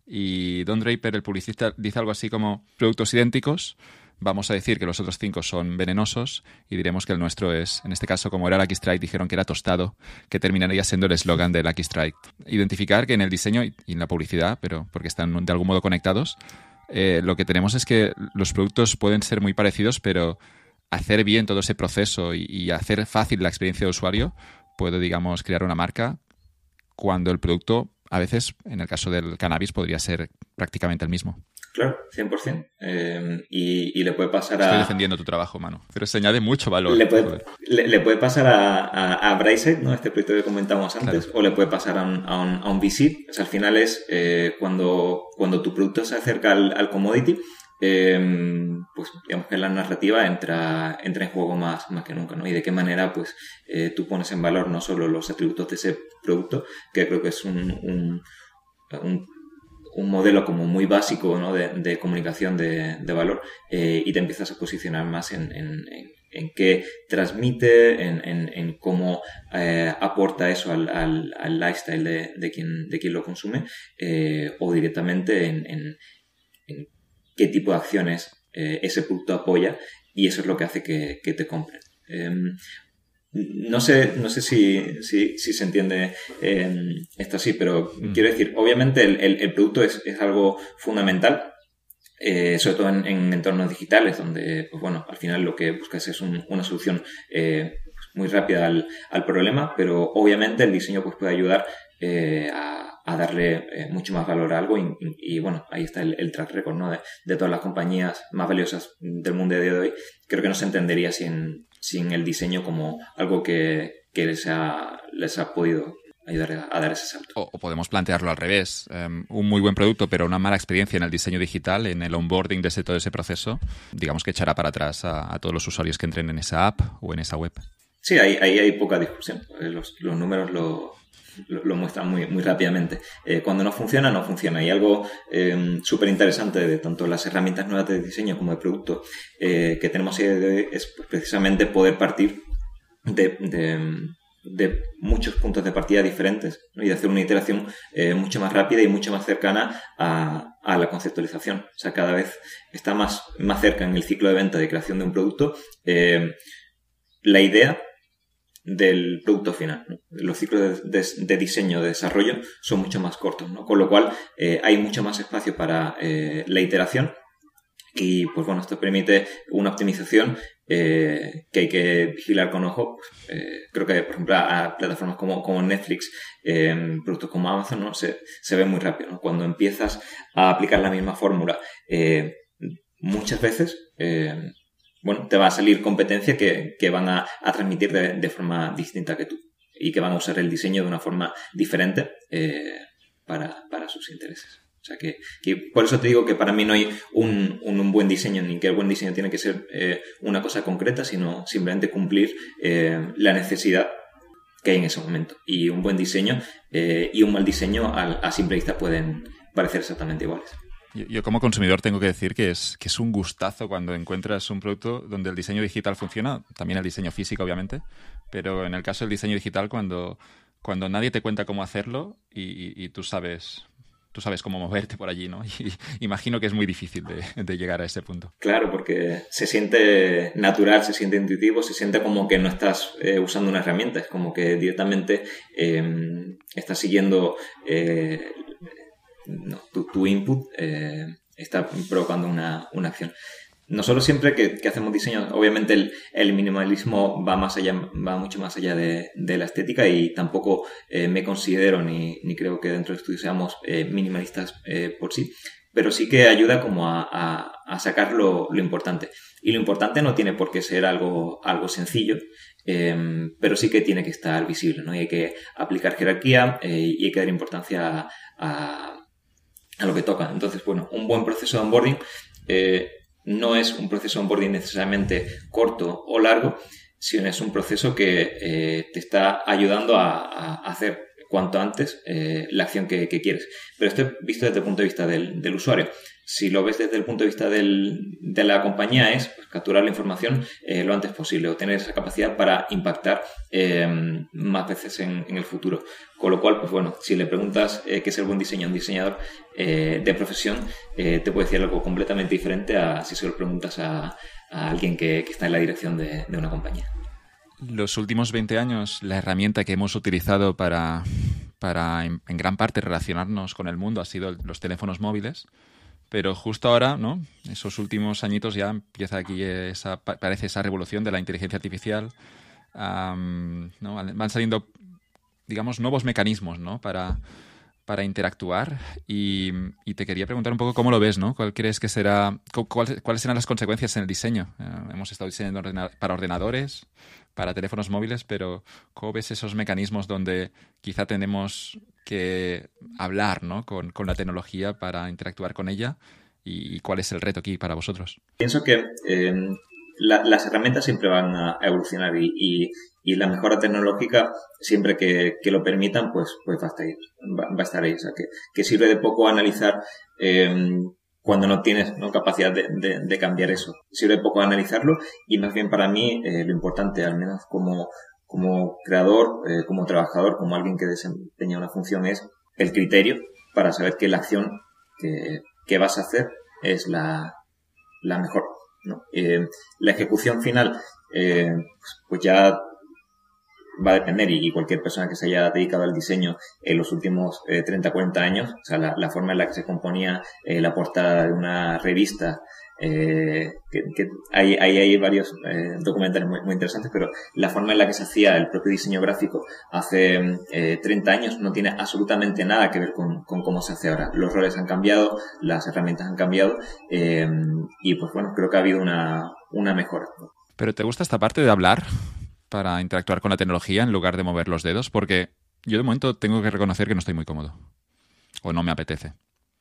Y Don Draper, el publicista, dice algo así como productos idénticos, vamos a decir que los otros cinco son venenosos y diremos que el nuestro es, en este caso, como era Lucky Strike, dijeron que era tostado, que terminaría siendo el eslogan de Lucky Strike. Identificar que en el diseño y en la publicidad, pero porque están de algún modo conectados, eh, lo que tenemos es que los productos pueden ser muy parecidos, pero hacer bien todo ese proceso y, y hacer fácil la experiencia de usuario puede, digamos, crear una marca cuando el producto, a veces, en el caso del cannabis, podría ser prácticamente el mismo. Claro, cien por ciento. Eh, y, y le puede pasar a... Estoy defendiendo tu trabajo, Manu, pero se añade mucho valor. Le puede, le, le puede pasar a, a, a Brightside, ¿no? Este proyecto que comentamos antes, claro. O le puede pasar a un, a un, a un V C. O sea, al final es eh, cuando, cuando tu producto se acerca al, al commodity, eh, pues digamos que la narrativa entra, entra en juego más, más que nunca, ¿no? Y de qué manera pues eh, tú pones en valor no solo los atributos de ese producto, que creo que es un, un, un, un modelo como muy básico, ¿no? de, de comunicación de, de valor, eh, y te empiezas a posicionar más en, en, en, en qué transmite, en, en, en cómo eh, aporta eso al, al, al lifestyle de, de, quien, de quien lo consume, eh, o directamente en, en, en qué tipo de acciones eh, ese producto apoya, y eso es lo que hace que, que te compren. Eh, no sé, no sé si, si, si se entiende eh, esto así, pero mm. quiero decir, obviamente el, el, el producto es, es algo fundamental, eh, sobre todo en, en entornos digitales, donde, pues bueno, al final lo que buscas es un, una solución eh, muy rápida al, al problema, pero obviamente el diseño pues puede ayudar eh, a, a darle eh, mucho más valor a algo y, y, y bueno, ahí está el, el track record, ¿no? de, de todas las compañías más valiosas del mundo de hoy. Creo que no se entendería sin, sin el diseño como algo que, que les, ha, les ha podido ayudar a, a dar ese salto. O, o podemos plantearlo al revés. Um, un muy buen producto, pero una mala experiencia en el diseño digital, en el onboarding de ese, todo ese proceso, digamos que echará para atrás a, a todos los usuarios que entren en esa app o en esa web. Sí, ahí, ahí hay poca discusión. Los, los números lo, lo, lo muestran muy, muy rápidamente. Eh, cuando no funciona, no funciona. Y algo eh, súper interesante de tanto las herramientas nuevas de diseño como de producto eh, que tenemos hoy de hoy es pues, precisamente poder partir de, de, de muchos puntos de partida diferentes, ¿no? Y de hacer una iteración eh, mucho más rápida y mucho más cercana a, a la conceptualización. O sea, cada vez está más, más cerca en el ciclo de venta de creación de un producto eh, la idea del producto final, ¿no? Los ciclos de, de, de diseño, de desarrollo son mucho más cortos, ¿no? Con lo cual eh, hay mucho más espacio para eh, la iteración y pues bueno, esto permite una optimización eh, que hay que vigilar con ojo. Eh, creo que por ejemplo a, a plataformas como, como Netflix, eh, productos como Amazon, ¿no? se, se ve muy rápido, ¿no? Cuando empiezas a aplicar la misma fórmula eh, muchas veces, eh, bueno, te va a salir competencia que, que van a, a transmitir de, de forma distinta que tú y que van a usar el diseño de una forma diferente eh, para, para sus intereses. O sea que, que por eso te digo que para mí no hay un, un, un buen diseño, ni que el buen diseño tiene que ser eh, una cosa concreta, sino simplemente cumplir eh, la necesidad que hay en ese momento. Y un buen diseño eh, y un mal diseño a, a simple vista pueden parecer exactamente iguales. Yo, yo como consumidor tengo que decir que es, que es un gustazo cuando encuentras un producto donde el diseño digital funciona, también el diseño físico obviamente, pero en el caso del diseño digital cuando, cuando nadie te cuenta cómo hacerlo y, y, y tú sabes... Tú sabes cómo moverte por allí, ¿no? Y imagino que es muy difícil de, de llegar a ese punto. Claro, porque se siente natural, se siente intuitivo, se siente como que no estás eh, usando una herramienta, es como que directamente eh, estás siguiendo eh, no, tu, tu input, eh, está provocando una, una acción. Nosotros siempre que, que hacemos diseño, obviamente el, el minimalismo va más allá, va mucho más allá de, de la estética y tampoco eh, me considero ni, ni creo que dentro del estudio seamos eh, minimalistas eh, por sí, pero sí que ayuda como a, a, a sacar lo, lo importante. Y lo importante no tiene por qué ser algo, algo sencillo, eh, pero sí que tiene que estar visible, ¿no? Y hay que aplicar jerarquía eh, y hay que dar importancia a, a, a lo que toca. Entonces, bueno, un buen proceso de onboarding eh, no es un proceso de onboarding necesariamente corto o largo, sino es un proceso que eh, te está ayudando a, a hacer cuanto antes eh, la acción que, que quieres. Pero esto visto desde el punto de vista del, del usuario. Si lo ves desde el punto de vista del, de la compañía es pues, capturar la información eh, lo antes posible o tener esa capacidad para impactar eh, más veces en, en el futuro. Con lo cual, pues bueno, si le preguntas eh, qué es el buen diseño a un diseñador eh, de profesión, eh, te puede decir algo completamente diferente a si se lo preguntas a, a alguien que, que está en la dirección de, de una compañía. Los últimos veinte años, la herramienta que hemos utilizado para, para en, en gran parte relacionarnos con el mundo ha sido los teléfonos móviles. Pero justo ahora, ¿no? Esos últimos añitos ya empieza aquí esa, parece esa revolución de la inteligencia artificial. Um, ¿no? Van saliendo, digamos, nuevos mecanismos, ¿no? Para, para interactuar y, y te quería preguntar un poco cómo lo ves, ¿no? ¿Cuál crees que será, cuál, cuáles serán las consecuencias en el diseño? Uh, hemos estado diseñando ordena- para ordenadores, para teléfonos móviles, pero ¿cómo ves esos mecanismos donde quizá tenemos que hablar, ¿no? con, con la tecnología para interactuar con ella? ¿Y, y cuál es el reto aquí para vosotros? Pienso que eh, la, las herramientas siempre van a evolucionar y, y, y la mejora tecnológica, siempre que, que lo permitan, pues, pues va a estar ahí. Va, va a estar ahí. O sea, que, que sirve de poco analizar eh, cuando no tienes ¿no? capacidad de, de, de cambiar eso. Sirve de poco analizarlo y más bien para mí eh, lo importante, al menos como, como creador, eh, como trabajador, como alguien que desempeña una función, es el criterio para saber que la acción que, que vas a hacer es la, la mejor, ¿no? Eh, la ejecución final, eh, pues ya va a depender y cualquier persona que se haya dedicado al diseño en los últimos eh, treinta, cuarenta años, o sea, la, la forma en la que se componía eh, la portada de una revista, eh, que, que hay, hay, hay varios eh, documentales muy, muy interesantes, pero la forma en la que se hacía el propio diseño gráfico hace eh, treinta años no tiene absolutamente nada que ver con, con cómo se hace ahora. Los roles han cambiado, las herramientas han cambiado eh, y pues bueno, creo que ha habido una, una mejora. ¿Pero te gusta esta parte de hablar para interactuar con la tecnología en lugar de mover los dedos? Porque yo de momento tengo que reconocer que no estoy muy cómodo o no me apetece.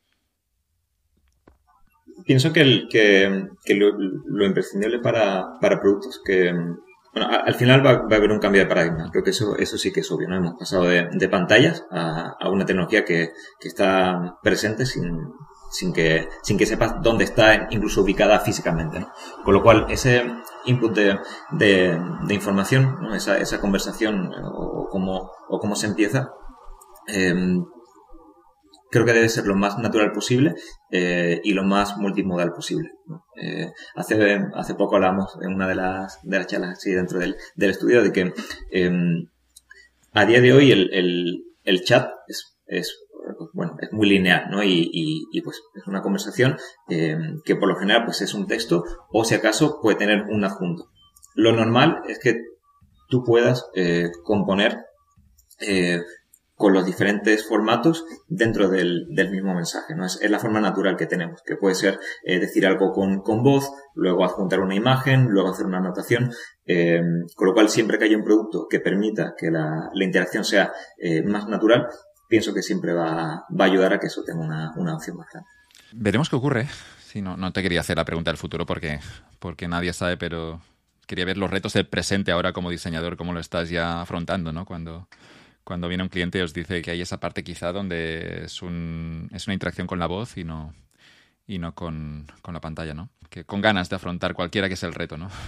Pienso que, el, que, que lo, lo imprescindible para, para productos que... Bueno, al final va, va a haber un cambio de paradigma. Creo que eso, eso sí que es obvio, ¿no? Hemos pasado de, de pantallas a, a una tecnología que, que está presente sin, sin que, sin que sepas dónde está incluso ubicada físicamente, ¿no? Con lo cual, ese input de, de, de información, ¿no? Esa, esa conversación o, o, cómo, o cómo se empieza, eh, creo que debe ser lo más natural posible eh, y lo más multimodal posible, ¿no? Eh, hace, hace poco hablamos en una de las, de las charlas así dentro del, del estudio de que eh, a día de hoy el, el, el chat es, es bueno, es muy lineal, ¿no? Y, y, y pues es una conversación eh, que por lo general pues es un texto o si acaso puede tener un adjunto. Lo normal es que tú puedas eh, componer eh, con los diferentes formatos dentro del, del mismo mensaje, ¿no? Es, es la forma natural que tenemos, que puede ser eh, decir algo con, con voz, luego adjuntar una imagen, luego hacer una anotación, eh, con lo cual siempre que haya un producto que permita que la, la interacción sea eh, más natural, pienso que siempre va, va a ayudar a que eso tenga una, una opción más grande. Veremos qué ocurre. Sí, no, no te quería hacer la pregunta del futuro porque, porque nadie sabe, pero quería ver los retos del presente ahora como diseñador, cómo lo estás ya afrontando, ¿no? Cuando... Cuando viene un cliente y os dice que hay esa parte quizá donde es, un, es una interacción con la voz y no, y no con, con la pantalla, ¿no? Que con ganas de afrontar cualquiera que sea el reto, ¿no?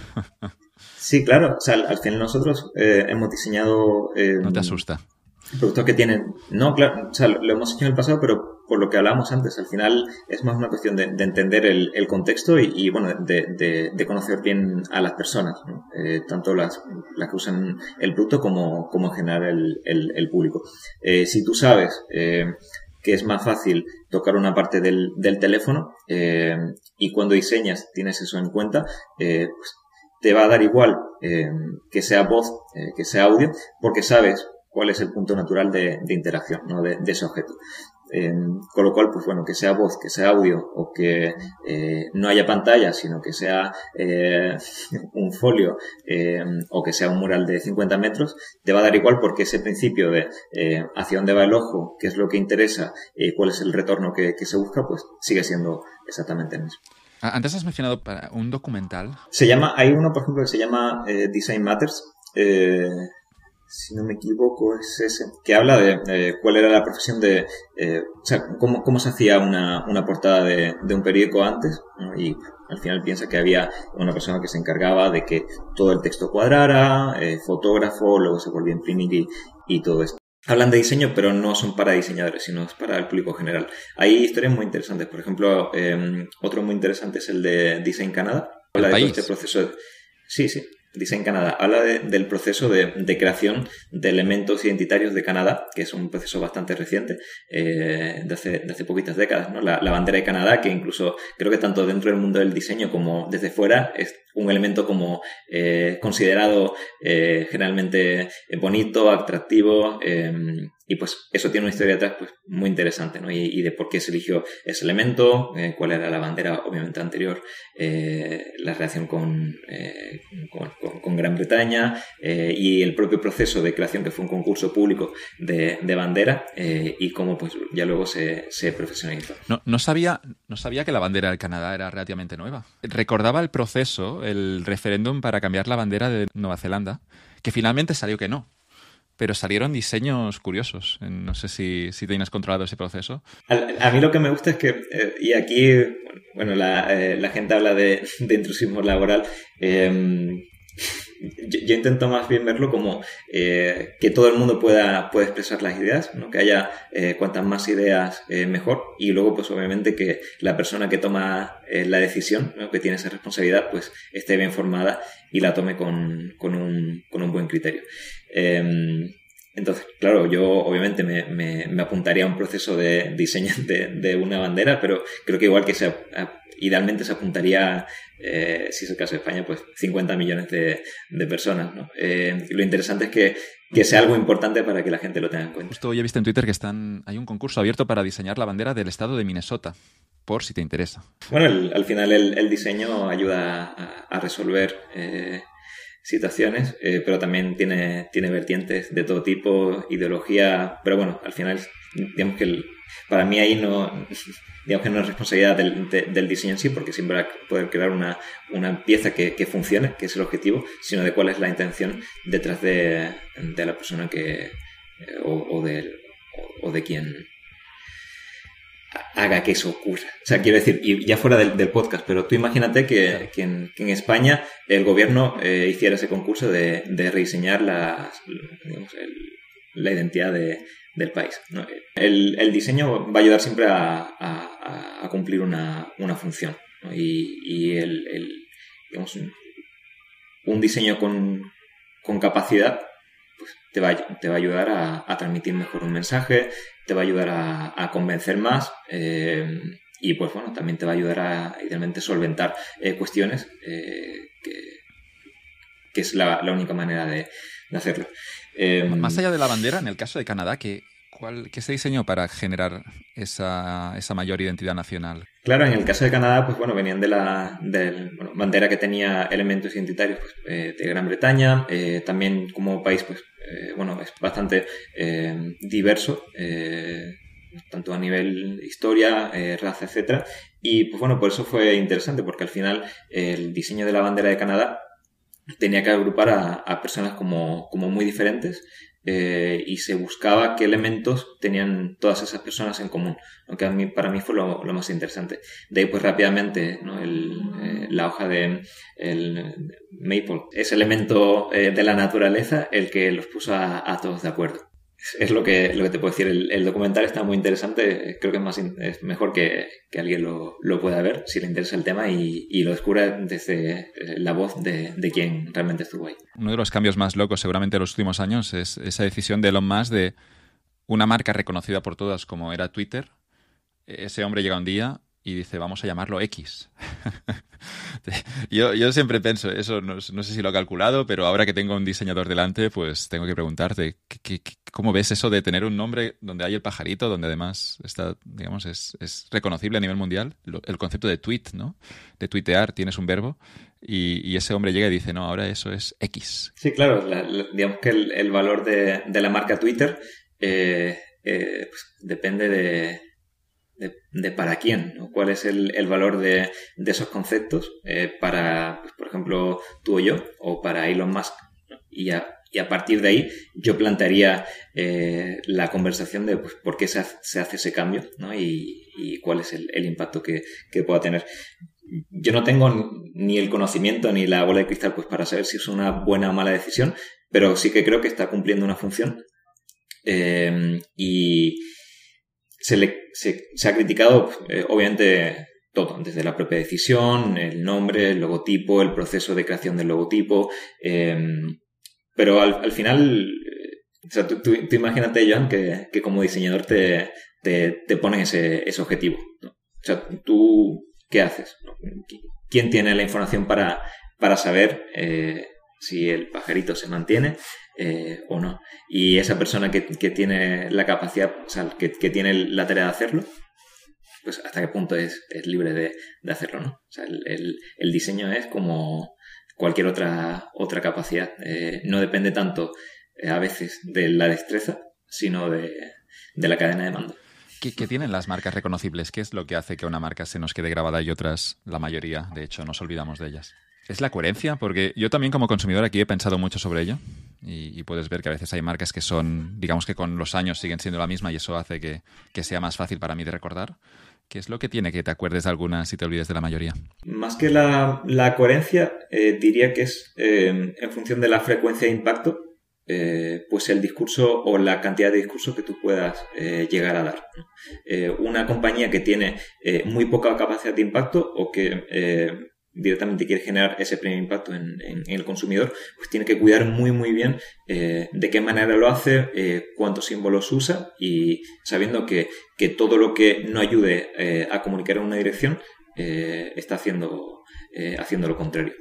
Sí, claro. O sea, al, al final nosotros eh, hemos diseñado... Eh, ¿No te asusta? Productos que tienen... No, claro, o sea, lo, lo hemos hecho en el pasado, pero por lo que hablábamos antes, al final es más una cuestión de, de entender el, el contexto y, y bueno, de, de, de conocer bien a las personas, ¿no? Eh, tanto las, las que usan el producto como, como en general el, el, el público. Eh, si tú sabes eh, que es más fácil tocar una parte del, del teléfono eh, y cuando diseñas tienes eso en cuenta, eh, pues te va a dar igual eh, que sea voz, eh, que sea audio, porque sabes cuál es el punto natural de, de interacción, ¿no? de, de ese objeto. Eh, con lo cual, pues bueno, que sea voz, que sea audio o que eh, no haya pantalla, sino que sea eh, un folio eh, o que sea un mural de cincuenta metros, te va a dar igual porque ese principio de eh, hacia dónde va el ojo, qué es lo que interesa y eh, cuál es el retorno que, que se busca, pues sigue siendo exactamente el mismo. Antes has mencionado para un documental. Se llama, hay uno, por ejemplo, que se llama eh, Design Matters, eh, si no me equivoco es ese, que habla de eh, cuál era la profesión de, eh, o sea, cómo, cómo se hacía una, una portada de, de un periódico antes, ¿no? Y al final piensa que había una persona que se encargaba de que todo el texto cuadrara, eh, fotógrafo, luego se volvía a imprimir y, y todo esto. Hablan de diseño, pero no son para diseñadores, sino es para el público general. Hay historias muy interesantes, por ejemplo, eh, otro muy interesante es el de Design Canada. Habla de todo este proceso de... Sí, sí. Design Canada habla de, del proceso de, de creación de elementos identitarios de Canadá, que es un proceso bastante reciente, eh, de, hace, de hace poquitas décadas, ¿no? La, la bandera de Canadá, que incluso creo que tanto dentro del mundo del diseño como desde fuera es un elemento como eh, considerado eh, generalmente bonito, atractivo, eh, y pues eso tiene una historia detrás pues muy interesante, ¿no? Y, y de por qué se eligió ese elemento, eh, cuál era la bandera obviamente anterior, eh, la relación con, eh, con, con, con Gran Bretaña eh, y el propio proceso de creación que fue un concurso público de, de bandera eh, y cómo pues ya luego se, se profesionalizó. No, no, sabía, no sabía que la bandera del Canadá era relativamente nueva. Recordaba el proceso, el referéndum para cambiar la bandera de Nueva Zelanda, que finalmente salió que no. Pero salieron diseños curiosos. No sé si, si tienes controlado ese proceso. A, a mí lo que me gusta es que, eh, y aquí, bueno, la, eh, la gente habla de, de intrusismo laboral. Eh, yo, yo intento más bien verlo como eh, que todo el mundo pueda, pueda expresar las ideas, ¿no? Que haya eh, cuantas más ideas eh, mejor. Y luego, pues obviamente que la persona que toma eh, la decisión, ¿no? Que tiene esa responsabilidad, pues esté bien formada y la tome con, con, un, con un buen criterio. Eh, entonces, claro, yo obviamente me, me, me apuntaría a un proceso de diseño de, de una bandera, pero creo que igual que se, idealmente se apuntaría, eh, si es el caso de España, pues cincuenta millones de, de personas, ¿no? Eh, lo interesante es que, que sea algo importante para que la gente lo tenga en cuenta. Justo hoy he visto en Twitter que están, hay un concurso abierto para diseñar la bandera del estado de Minnesota, por si te interesa. Bueno, el, al final el, el diseño ayuda a, a resolver... Eh, situaciones, eh, pero también tiene, tiene vertientes de todo tipo, ideología, pero bueno, al final, digamos que el, para mí ahí no, digamos que no es responsabilidad del, de, del diseño en sí, porque siempre va a poder crear una, una pieza que, que funcione, que es el objetivo, sino de cuál es la intención detrás de, de la persona que, o, o, de, o, o de quien haga que eso ocurra. O sea, quiero decir, y ya fuera del, del podcast, pero tú imagínate que, que, en, que en España el gobierno eh, hiciera ese concurso de, de rediseñar la, digamos, el, la identidad de, del país, ¿no? El, el diseño va a ayudar siempre a, a, a cumplir una, una función, ¿no? Y, y el, el, digamos, un, un diseño con, con capacidad pues te va, te va a ayudar a, a transmitir mejor un mensaje, te va a ayudar a, a convencer más eh, y pues bueno, también te va a ayudar a idealmente solventar eh, cuestiones eh, que, que es la, la única manera de, de hacerlo. Eh, más allá de la bandera, en el caso de Canadá, ¿qué, ¿Cuál, ¿Qué se diseñó para generar esa, esa mayor identidad nacional? Claro, en el caso de Canadá, pues bueno, venían de la del, bueno, bandera que tenía elementos identitarios pues, eh, de Gran Bretaña. Eh, también como país, pues eh, bueno, es bastante eh, diverso, eh, tanto a nivel historia, eh, raza, etcétera. Y pues bueno, por eso fue interesante, porque al final el diseño de la bandera de Canadá tenía que agrupar a, a personas como, como muy diferentes. Eh, y se buscaba qué elementos tenían todas esas personas en común, aunque a mí, para mí fue lo, lo más interesante. De ahí pues rápidamente, ¿no? el, eh, la hoja de el maple, ese elemento eh, de la naturaleza, el que los puso a, a todos de acuerdo. Es lo que, lo que te puedo decir. El, el documental está muy interesante. Creo que es, más, es mejor que, que alguien lo, lo pueda ver si le interesa el tema y, y lo descubra desde la voz de, de quien realmente estuvo ahí. Uno de los cambios más locos seguramente de los últimos años es esa decisión de Elon Musk de una marca reconocida por todas como era Twitter. Ese hombre llega un día y dice, vamos a llamarlo X. yo, yo siempre pienso, eso no, no sé si lo he calculado, pero ahora que tengo un diseñador delante, pues tengo que preguntarte, ¿qué, qué, ¿cómo ves eso de tener un nombre donde hay el pajarito, donde además está, digamos, es, es reconocible a nivel mundial? Lo, el concepto de tweet, ¿no? De tuitear, tienes un verbo, y, y ese hombre llega y dice, no, ahora eso es X. Sí, claro, la, la, digamos que el, el valor de, de la marca Twitter eh, eh, pues depende de... De, de para quién, ¿no? ¿Cuál es el, el valor de, de esos conceptos eh, para, pues, por ejemplo, tú o yo, o para Elon Musk, ¿no? Y, a, y a partir de ahí yo plantearía eh, la conversación de pues, por qué se hace, se hace ese cambio, ¿no? y, y cuál es el, el impacto que, que pueda tener. Yo no tengo ni el conocimiento ni la bola de cristal pues, para saber si es una buena o mala decisión, pero sí que creo que está cumpliendo una función eh, y Se, le, se, se ha criticado, eh, obviamente, todo, desde la propia decisión, el nombre, el logotipo, el proceso de creación del logotipo, eh, pero al, al final, eh, o sea, tú, tú, tú imagínate, Joan, que, que como diseñador te, te, te ponen ese, ese objetivo, ¿no? O sea, tú, ¿qué haces? ¿Quién tiene la información para, para saber eh, si el pajarito se mantiene eh, o no? Y esa persona que, que tiene la capacidad, o sea, que, que tiene la tarea de hacerlo, pues hasta qué punto es, es libre de, de hacerlo, ¿no? O sea, el, el, el diseño es como cualquier otra, otra capacidad. Eh, no depende tanto eh, a veces de la destreza, sino de, de la cadena de mando. ¿Qué, ¿Qué tienen las marcas reconocibles? ¿Qué es lo que hace que una marca se nos quede grabada y otras, la mayoría, de hecho, nos olvidamos de ellas? ¿Es la coherencia? Porque yo también como consumidor aquí he pensado mucho sobre ello y, y puedes ver que a veces hay marcas que son, digamos que con los años siguen siendo la misma y eso hace que, que sea más fácil para mí de recordar. ¿Qué es lo que tiene que te acuerdes de algunas y te olvides de la mayoría? Más que la, la coherencia, eh, diría que es eh, en función de la frecuencia de impacto, eh, pues el discurso o la cantidad de discurso que tú puedas eh, llegar a dar, ¿no? Eh, una compañía que tiene eh, muy poca capacidad de impacto o que eh, directamente quiere generar ese primer impacto en, en, en el consumidor, pues tiene que cuidar muy muy bien eh, de qué manera lo hace, eh, cuántos símbolos usa y sabiendo que, que todo lo que no ayude eh, a comunicar en una dirección eh, está haciendo, eh, haciendo lo contrario.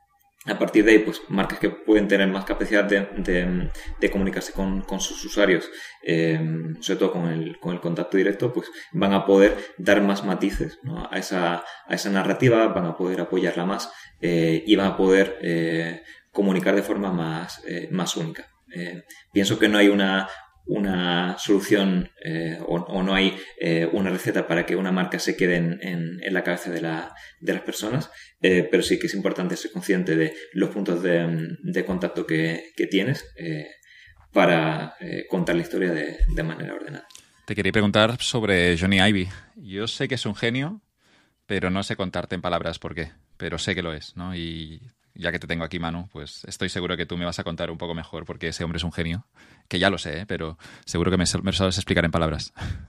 A partir de ahí, pues marcas que pueden tener más capacidad de, de, de comunicarse con, con sus usuarios, eh, sobre todo con el, con el contacto directo, pues van a poder dar más matices, ¿no? a, esa, a esa narrativa, van a poder apoyarla más eh, y van a poder eh, comunicar de forma más, eh, más única. Eh, pienso que no hay una, una solución eh, o, o no hay eh, una receta para que una marca se quede en, en, en la cabeza de, la, de las personas, eh, pero sí que es importante ser consciente de los puntos de, de contacto que, que tienes eh, para eh, contar la historia de, de manera ordenada. Te quería preguntar sobre Johnny Ive. Yo sé que es un genio, pero no sé contarte en palabras por qué, pero sé que lo es, ¿no? Y ya que te tengo aquí, Manu, pues estoy seguro que tú me vas a contar un poco mejor porque ese hombre es un genio, que ya lo sé, ¿eh? Pero seguro que me, me lo sabes explicar en palabras.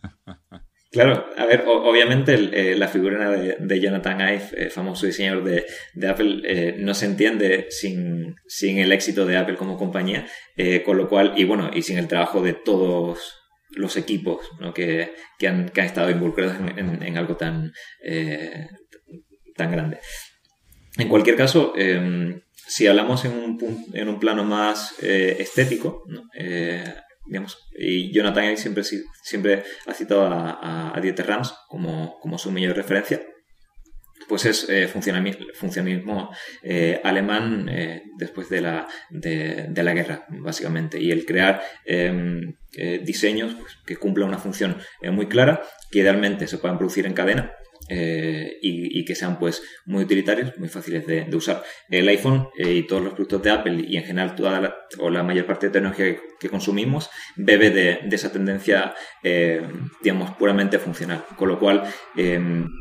Claro, a ver, o, obviamente el, eh, la figura de, de Jonathan Ive, eh, famoso diseñador de, de Apple, eh, no se entiende sin, sin el éxito de Apple como compañía, eh, con lo cual, y bueno, y sin el trabajo de todos los equipos, ¿no? que, que, han, que han estado involucrados en, en, en algo tan, eh, tan grande. En cualquier caso, eh, si hablamos en un, en un plano más eh, estético, ¿no? eh, digamos, y Jonathan siempre, siempre ha citado a, a, a Dieter Rams como, como su mayor referencia. Pues es eh, funcionamismo, funcionalismo eh, alemán eh, después de la, de, de la guerra, básicamente. Y el crear eh, eh, diseños pues, que cumplan una función eh, muy clara, que idealmente se puedan producir en cadena eh, y, y que sean pues muy utilitarios, muy fáciles de, de usar. El iPhone eh, y todos los productos de Apple y en general toda la, o la mayor parte de tecnología que, que consumimos bebe de, de esa tendencia, eh, digamos, puramente funcional. Con lo cual... Eh,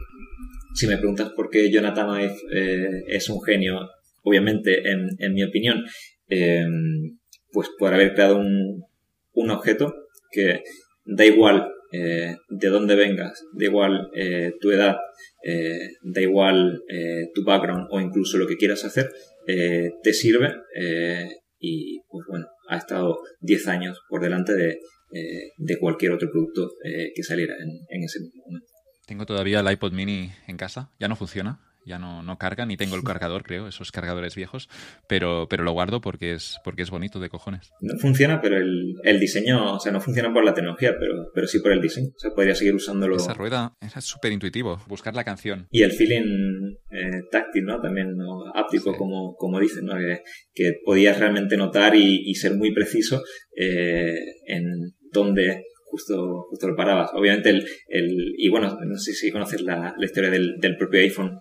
Si me preguntas por qué Jonathan Ive eh, es un genio, obviamente, en, en mi opinión, eh, pues por haber creado un, un objeto que da igual eh, de dónde vengas, da igual eh, tu edad, eh, da igual eh, tu background o incluso lo que quieras hacer, eh, te sirve eh, y, pues bueno, ha estado diez años por delante de, eh, de cualquier otro producto eh, que saliera en, en ese mismo momento. Tengo todavía el iPod mini en casa, ya no funciona, ya no, no carga, ni tengo el cargador, creo, esos cargadores viejos, pero, pero lo guardo porque es, porque es bonito de cojones. No funciona, pero el, el diseño, o sea, no funciona por la tecnología, pero, pero sí por el diseño. O sea, podría seguir usándolo. Esa rueda es súper intuitivo, buscar la canción. Y el feeling eh, táctil, ¿no? También, ¿no? Áptico, sí. como, como dicen, ¿no? Que, que podías realmente notar y, y ser muy preciso eh, en dónde... Justo, justo lo parabas. Obviamente, el, el y bueno, no sé si conoces la, la historia del, del propio iPhone.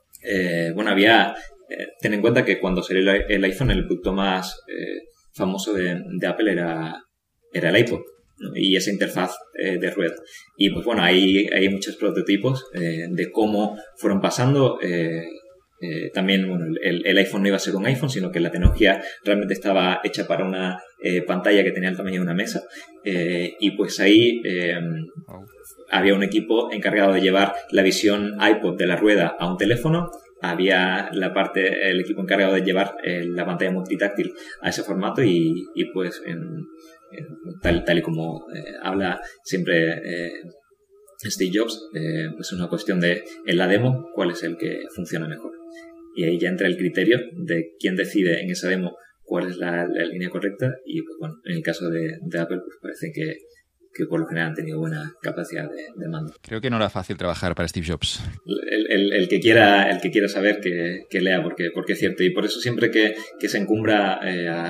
Eh, bueno, había... Eh, ten en cuenta que cuando salió el, el iPhone, el producto más eh, famoso de, de Apple era, era el iPod, ¿no? Y esa interfaz eh, de rueda. Y pues bueno, hay, hay muchos prototipos eh, de cómo fueron pasando... Eh, Eh, también, bueno, el, el iPhone no iba a ser un iPhone, sino que la tecnología realmente estaba hecha para una eh, pantalla que tenía el tamaño de una mesa. Eh, y pues ahí eh, wow. había un equipo encargado de llevar la visión iPod de la rueda a un teléfono. Había la parte, el equipo encargado de llevar eh, la pantalla multitáctil a ese formato y, y pues en, en, tal, tal y como eh, habla siempre eh, Steve Jobs, eh, pues es una cuestión de en la demo cuál es el que funciona mejor. Y ahí ya entra el criterio de quién decide en esa demo cuál es la, la línea correcta y pues bueno, en el caso de, de Apple pues parece que, que por lo general han tenido buena capacidad de, de mando. Creo que no era fácil trabajar para Steve Jobs. El, el, el que quiera el que quiera saber que, que lea porque, porque es cierto y por eso siempre que, que se encumbra eh, a,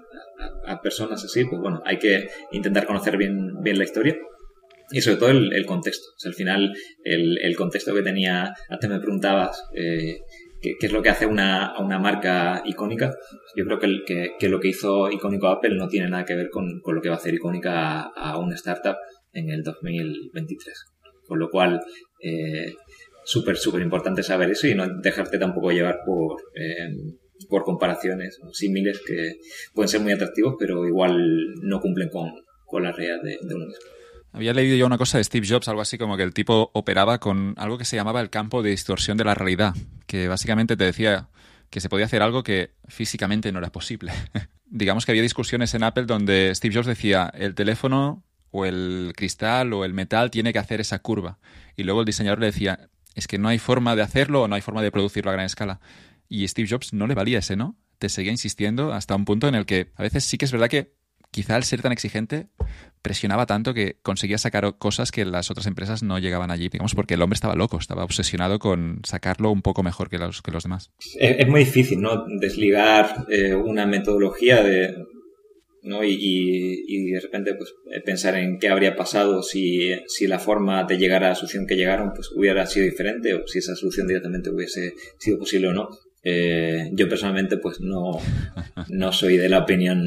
a, a personas así, pues bueno, hay que intentar conocer bien, bien la historia. Y sobre todo el, el contexto. O sea, al final, el, el contexto que tenía... Antes me preguntabas eh, ¿qué, qué es lo que hace una, una marca icónica. Yo creo que, el, que, que lo que hizo icónico Apple no tiene nada que ver con, con lo que va a hacer icónica a, a una startup en el dos mil veintitrés. Con lo cual, eh, súper, súper importante saber eso y no dejarte tampoco llevar por... Eh, por comparaciones o símiles que pueden ser muy atractivos, pero igual no cumplen con, con la realidad de, de uno mismo. Había leído yo una cosa de Steve Jobs, algo así como que el tipo operaba con algo que se llamaba el campo de distorsión de la realidad, que básicamente te decía que se podía hacer algo que físicamente no era posible. Digamos que había discusiones en Apple donde Steve Jobs decía el teléfono o el cristal o el metal tiene que hacer esa curva. Y luego el diseñador le decía, es que no hay forma de hacerlo o no hay forma de producirlo a gran escala. Y Steve Jobs no le valía ese, ¿no? Te seguía insistiendo hasta un punto en el que a veces sí que es verdad que quizá al ser tan exigente presionaba tanto que conseguía sacar cosas que las otras empresas no llegaban allí, digamos, porque el hombre estaba loco, estaba obsesionado con sacarlo un poco mejor que los, que los demás. Es, es muy difícil, ¿no? Desligar eh, una metodología de, ¿no? Y, y, y de repente pues pensar en qué habría pasado si, si la forma de llegar a la solución que llegaron pues hubiera sido diferente o si esa solución directamente hubiese sido posible o no. Eh, yo personalmente pues no, no soy de la opinión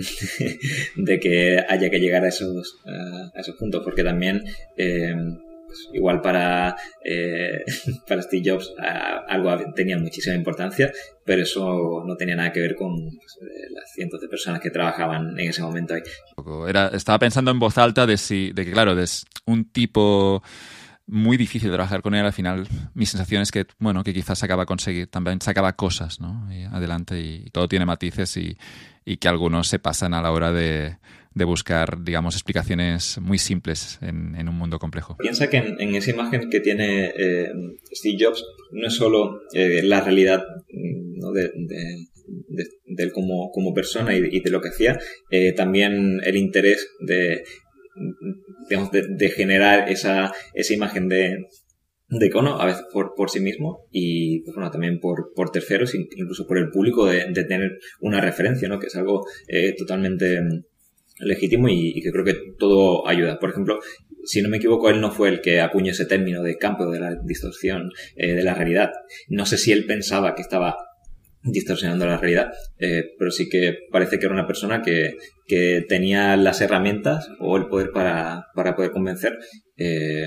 de que haya que llegar a esos, uh, a esos puntos porque también eh, pues, igual para, eh, para Steve Jobs uh, algo tenía muchísima importancia, pero eso no tenía nada que ver con pues, las cientos de personas que trabajaban en ese momento ahí. Era, estaba pensando en voz alta de, si, de que claro, es un tipo muy difícil de trabajar con él. Al final mi sensación es que, bueno, que quizás sacaba conseguir, también sacaba cosas, ¿no? Y adelante y todo tiene matices y, y que algunos se pasan a la hora de, de buscar, digamos, explicaciones muy simples en, en un mundo complejo. Piensa que en, en esa imagen que tiene eh, Steve Jobs no es solo eh, la realidad, ¿no? de, de, de, de él como, como persona y, y de lo que hacía, eh, también el interés de, digamos, de, de generar esa, esa imagen de, de icono, a veces por, por sí mismo y pues, bueno, también por, por terceros, incluso por el público, de, de tener una referencia, ¿no? Que es algo eh, totalmente legítimo y, y que creo que todo ayuda. Por ejemplo, si no me equivoco, él no fue el que acuñó ese término de campo de la distorsión eh, de la realidad. No sé si él pensaba que estaba distorsionando la realidad, eh, pero sí que parece que era una persona que, que tenía las herramientas o el poder para, para poder convencer, eh,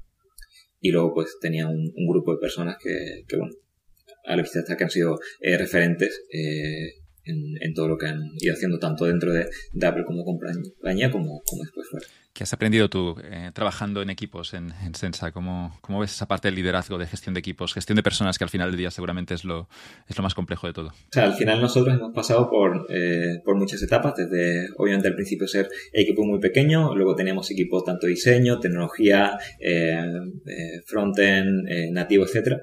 y luego pues tenía un, un grupo de personas que, que bueno, a la vista está que han sido eh, referentes eh, en, en todo lo que han ido haciendo, tanto dentro de, de Apple como compañía, como, como después fuera. ¿Qué has aprendido tú eh, trabajando en equipos en, en Sensa? ¿Cómo, ¿Cómo ves esa parte del liderazgo, de gestión de equipos, gestión de personas, que al final del día seguramente es lo, es lo más complejo de todo? O sea, al final nosotros hemos pasado por, eh, por muchas etapas, desde obviamente al principio ser equipo muy pequeño, luego teníamos equipos tanto de diseño, tecnología, eh, eh, frontend, eh, nativo, etcétera.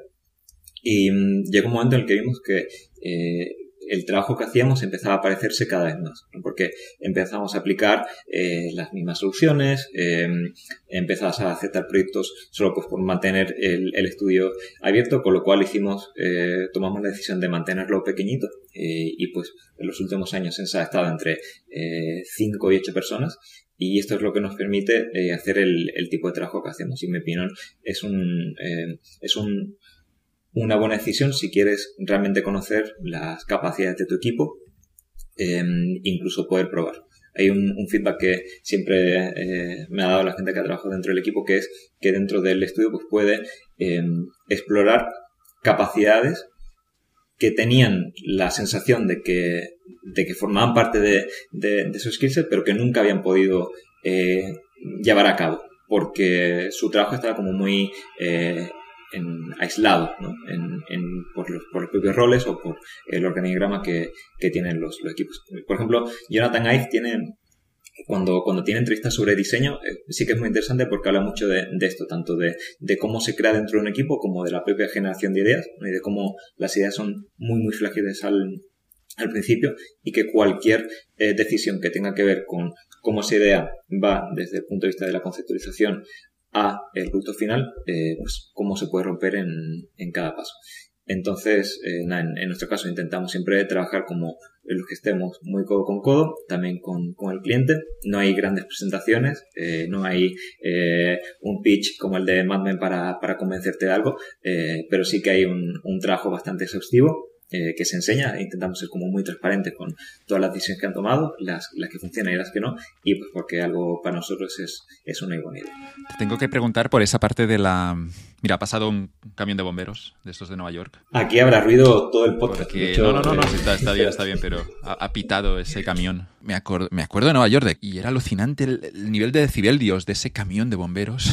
Y um, llegó un momento en el que vimos que eh, el trabajo que hacíamos empezaba a parecerse cada vez más, ¿no? Porque empezamos a aplicar eh, las mismas soluciones, eh, empezamos a aceptar proyectos solo pues por mantener el, el estudio abierto, con lo cual hicimos, eh, tomamos la decisión de mantenerlo pequeñito, eh, y pues en los últimos años Sensa ha estado entre cinco eh, y ocho personas. Y esto es lo que nos permite eh, hacer el, el tipo de trabajo que hacemos. Y en mi opinión es un, eh, es un una buena decisión si quieres realmente conocer las capacidades de tu equipo, eh, incluso poder probar. Hay un, un feedback que siempre eh, me ha dado la gente que ha trabajado dentro del equipo, que es que dentro del estudio pues puede eh, explorar capacidades que tenían la sensación de que, de que formaban parte de, de, de su skillset, pero que nunca habían podido eh, llevar a cabo, porque su trabajo estaba como muy eh, en, aislado, ¿no? en, en, por, los, por los propios roles o por el organigrama que, que tienen los, los equipos. Por ejemplo, Jonathan Ive tiene, cuando, cuando tiene entrevistas sobre diseño, eh, sí que es muy interesante porque habla mucho de, de esto, tanto de, de cómo se crea dentro de un equipo como de la propia generación de ideas, ¿no? Y de cómo las ideas son muy, muy frágiles al, al principio, y que cualquier eh, decisión que tenga que ver con cómo esa idea va desde el punto de vista de la conceptualización a el producto final, eh, pues cómo se puede romper en, en cada paso. Entonces, eh, nada, en, en nuestro caso intentamos siempre trabajar como los que estemos muy codo con codo, también con, con el cliente. No hay grandes presentaciones, eh, no hay eh, un pitch como el de Mad Men para, para convencerte de algo, eh, pero sí que hay un, un trabajo bastante exhaustivo eh, que se enseña. Intentamos ser como muy transparentes con todas las decisiones que han tomado, las, las que funcionan y las que no, y pues porque algo para nosotros es, es una buena idea. Te tengo que preguntar por esa parte de la... Mira, ha pasado un camión de bomberos de estos de Nueva York. Aquí habrá ruido todo el podcast. Porque... Hecho, no, no, no, no, está, está bien, está bien, pero ha, ha pitado ese camión. Me acuerdo, me acuerdo de Nueva York de, y era alucinante el, el nivel de decibelios de ese camión de bomberos.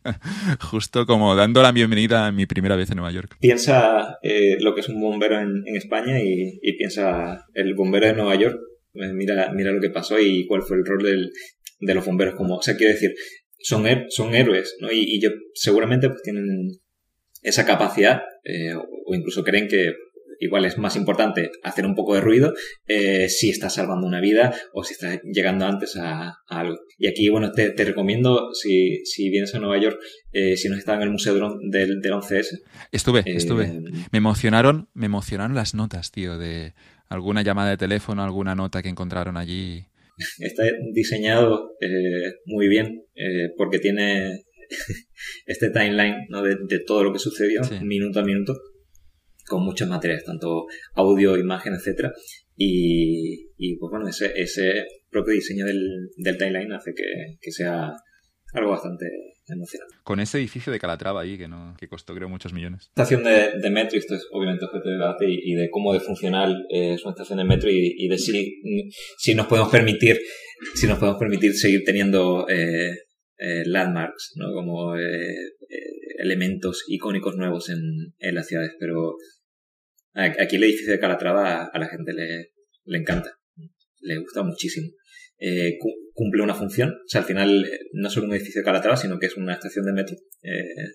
Justo como dando la bienvenida a mi primera vez en Nueva York. Piensa eh, lo que es un bombero en, en España y, y piensa el bombero de Nueva York. Eh, mira, mira lo que pasó y cuál fue el rol del, de los bomberos. Como, o sea, quiero decir, son, her- son héroes, ¿no? Y, y yo, seguramente pues tienen esa capacidad, eh, o incluso creen que igual es más importante hacer un poco de ruido eh, si estás salvando una vida o si estás llegando antes a, a algo. Y aquí, bueno, te, te recomiendo, si, si vienes a Nueva York, eh, si no estás en el Museo del, del, del once ese. Estuve, eh, estuve. Me emocionaron, me emocionaron las notas, tío, de alguna llamada de teléfono, alguna nota que encontraron allí. Está diseñado eh, muy bien eh, porque tiene este timeline, ¿no? de, de todo lo que sucedió, sí, minuto a minuto, con muchos materiales, tanto audio, imagen, etcétera. Y, y pues bueno, ese, ese propio diseño del, del timeline hace que, que sea algo bastante emocionante. Con ese edificio de Calatrava ahí, que no que costó creo muchos millones. Estación de, de metro, esto es obviamente objeto de debate y, y de cómo de funcional es una estación de metro y, y de si, si nos podemos permitir si nos podemos permitir seguir teniendo eh, eh, landmarks, ¿no? Como eh, eh, elementos icónicos nuevos en, en las ciudades, pero aquí el edificio de Calatrava a, a la gente le, le encanta, le gusta muchísimo. Eh, cu- cumple una función, o sea, al final no solo un edificio de Calatrava, sino que es una estación de metro, eh,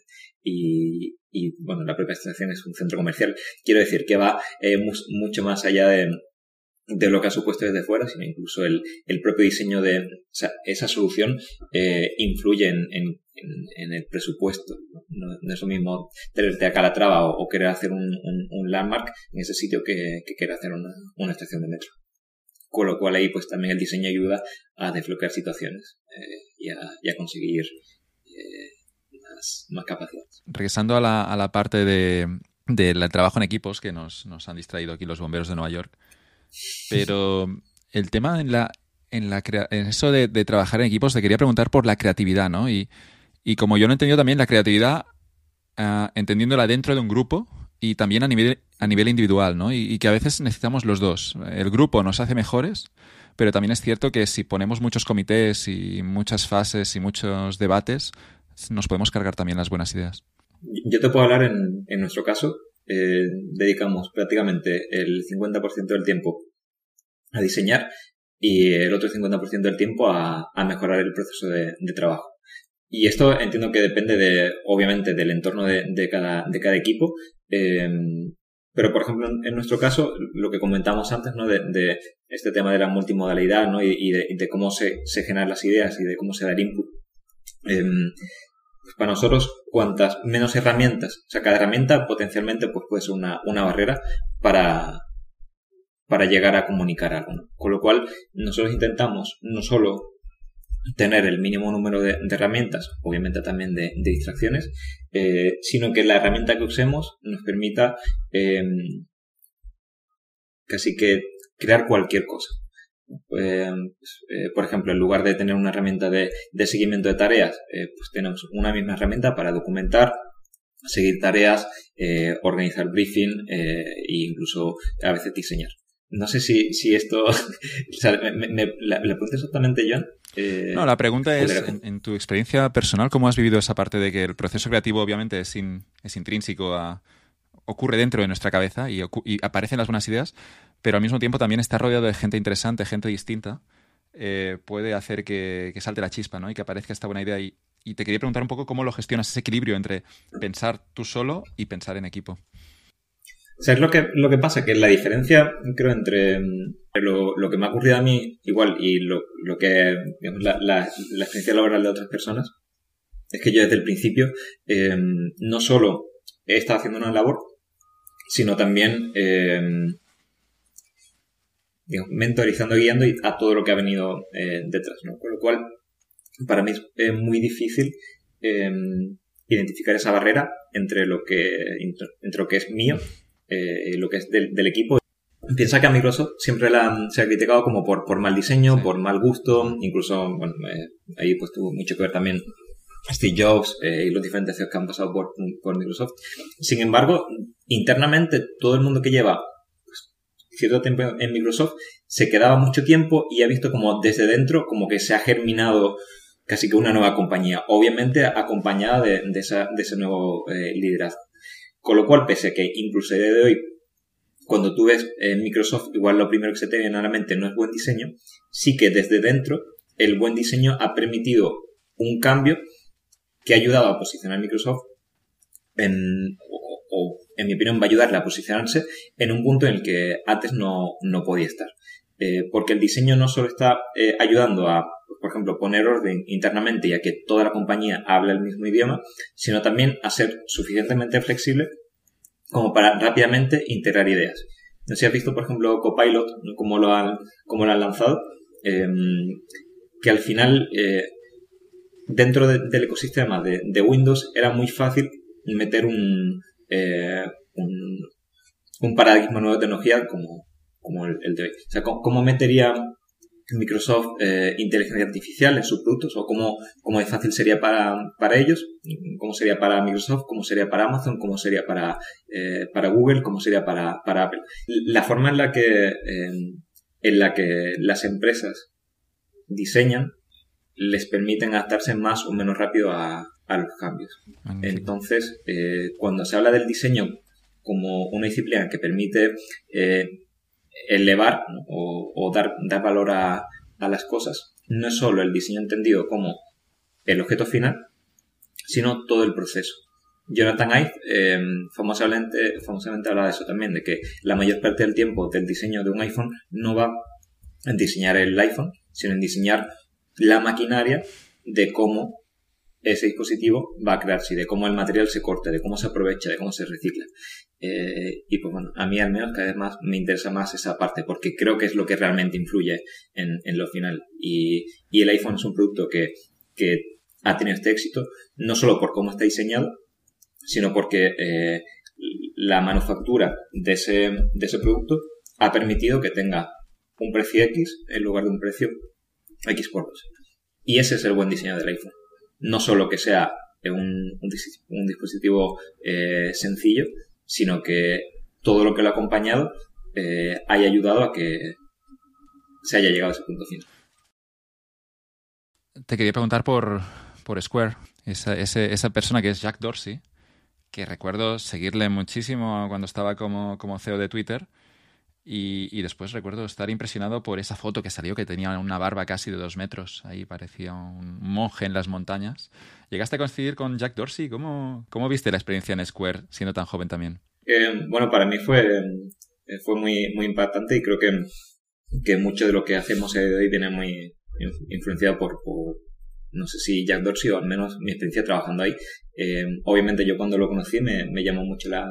y, y bueno, la propia estación es un centro comercial. Quiero decir que va eh, mu- mucho más allá de, de lo que ha supuesto desde fuera, sino incluso el, el propio diseño de... O sea, esa solución eh, influye en, en, en, en el presupuesto. No, no es lo mismo tenerte a Calatrava o, o querer hacer un, un, un landmark en ese sitio que, que querer hacer una, una estación de metro. Con lo cual ahí pues también el diseño ayuda a desbloquear situaciones eh, y, a, y a conseguir eh, más, más capacidades. Regresando a la, a la parte de, del trabajo en equipos que nos, nos han distraído aquí los bomberos de Nueva York. Pero el tema en la en la en eso de, de trabajar en equipos, te quería preguntar por la creatividad, ¿no? Y, y como yo no he entendido también la creatividad, uh, entendiéndola dentro de un grupo y también a nivel a nivel individual, ¿no? Y, y que a veces necesitamos los dos. El grupo nos hace mejores, pero también es cierto que si ponemos muchos comités y muchas fases y muchos debates, nos podemos cargar también las buenas ideas. Yo te puedo hablar en, en nuestro caso. Eh, dedicamos prácticamente el cincuenta por ciento del tiempo a diseñar y el otro cincuenta por ciento del tiempo a, a mejorar el proceso de, de trabajo. Y esto entiendo que depende de, obviamente, del entorno de, de, cada, de cada equipo. Eh, pero, por ejemplo, en, en nuestro caso, lo que comentamos antes, ¿no? De, de este tema de la multimodalidad, ¿no? Y, y, de, y de cómo se, se generan las ideas y de cómo se da el input. Eh, Pues para nosotros, cuantas menos herramientas, o sea, cada herramienta potencialmente pues puede ser una, una barrera para, para llegar a comunicar algo, ¿no? Con lo cual, nosotros intentamos no solo tener el mínimo número de, de herramientas, obviamente también de, de distracciones, eh, sino que la herramienta que usemos nos permita eh, casi que crear cualquier cosa. Eh, eh, por ejemplo, en lugar de tener una herramienta de, de seguimiento de tareas, eh, pues tenemos una misma herramienta para documentar, seguir tareas, eh, organizar briefing eh, e incluso a veces diseñar. No sé si, si esto... o sea, me, me, la, ¿la pregunta exactamente, John? Eh, no, la pregunta es, en, en tu experiencia personal, ¿cómo has vivido esa parte de que el proceso creativo obviamente es, in, es intrínseco a... ocurre dentro de nuestra cabeza y, y aparecen las buenas ideas, pero al mismo tiempo también está rodeado de gente interesante, gente distinta, eh, puede hacer que, que salte la chispa, ¿no? Y que aparezca esta buena idea. Y, y te quería preguntar un poco cómo lo gestionas, ese equilibrio entre pensar tú solo y pensar en equipo. O sea, es lo que, lo que pasa, que la diferencia, creo, entre lo, lo que me ha ocurrido a mí igual y lo, lo que, digamos, la, la, la experiencia laboral de otras personas, es que yo desde el principio eh, no solo he estado haciendo una labor, sino también eh, digamos, mentorizando, guiando a todo lo que ha venido eh, detrás, ¿no? Con lo cual, para mí es muy difícil eh, identificar esa barrera entre lo que, entre lo que es mío eh, y lo que es del, del equipo. Piensa que a Microsoft siempre la, se ha criticado como por, por mal diseño, sí. por mal gusto, incluso, bueno, eh, ahí pues tuvo mucho que ver también Steve Jobs eh, y los diferentes C E Os que han pasado por, por Microsoft. Sin embargo, internamente todo el mundo que lleva pues, cierto tiempo en Microsoft se quedaba mucho tiempo y ha visto como desde dentro como que se ha germinado casi que una nueva compañía, obviamente acompañada de, de, esa, de ese nuevo eh, liderazgo. Con lo cual, pese a que incluso a día de hoy, cuando tú ves en eh, Microsoft, igual lo primero que se te viene a la mente no es buen diseño, sí que desde dentro el buen diseño ha permitido un cambio que ha ayudado a posicionar Microsoft en, o, o en mi opinión va a ayudarle a posicionarse en un punto en el que antes no, no podía estar. Eh, porque el diseño no solo está eh, ayudando a, por ejemplo, poner orden internamente y a que toda la compañía hable el mismo idioma, sino también a ser suficientemente flexible como para rápidamente integrar ideas. No sé si has visto, por ejemplo, Copilot, ¿no? cómo lo han, cómo lo han lanzado, eh, que al final... Eh, dentro de, del ecosistema de, de Windows era muy fácil meter un, eh, un, un paradigma nuevo de tecnología como, como el, el de hoy. O sea, ¿cómo, cómo metería Microsoft eh, inteligencia artificial en sus productos? ¿O cómo, cómo de fácil sería para, para ellos? ¿Cómo sería para Microsoft? ¿Cómo sería para Amazon? ¿Cómo sería para, eh, para Google? ¿Cómo sería para, para Apple? La forma en la que, eh, en la que las empresas diseñan les permiten adaptarse más o menos rápido a, a los cambios. Magnífico. Entonces, eh, cuando se habla del diseño como una disciplina que permite eh, elevar, ¿no? o, o dar, dar valor a, a las cosas, no es solo el diseño entendido como el objeto final, sino todo el proceso. Jonathan Ive eh, famosamente, famosamente habla de eso también, de que la mayor parte del tiempo del diseño de un iPhone no va en diseñar el iPhone, sino en diseñar la maquinaria de cómo ese dispositivo va a crearse, de cómo el material se corta, de cómo se aprovecha, de cómo se recicla. Eh, y pues bueno, a mí al menos cada vez más me interesa más esa parte, porque creo que es lo que realmente influye en, en lo final. Y, y el iPhone es un producto que, que ha tenido este éxito, no solo por cómo está diseñado, sino porque eh, la manufactura de ese, de ese producto ha permitido que tenga un precio X en lugar de un precio X por dos. Y ese es el buen diseño del iPhone. No solo que sea un, un, un dispositivo eh, sencillo, sino que todo lo que lo ha acompañado eh, haya ayudado a que se haya llegado a ese punto final. Te quería preguntar por, por Square, esa, ese, esa persona que es Jack Dorsey, que recuerdo seguirle muchísimo cuando estaba como, como C E O de Twitter. Y, y después recuerdo estar impresionado por esa foto que salió, que tenía una barba casi de dos metros. Ahí parecía un monje en las montañas. ¿Llegaste a coincidir con Jack Dorsey? ¿Cómo, cómo viste la experiencia en Square siendo tan joven también? Eh, bueno, para mí fue, fue muy, muy impactante y creo que, que mucho de lo que hacemos hoy viene muy influenciado por, por, no sé si Jack Dorsey o al menos mi experiencia trabajando ahí. Eh, obviamente yo cuando lo conocí me, me llamó mucho la...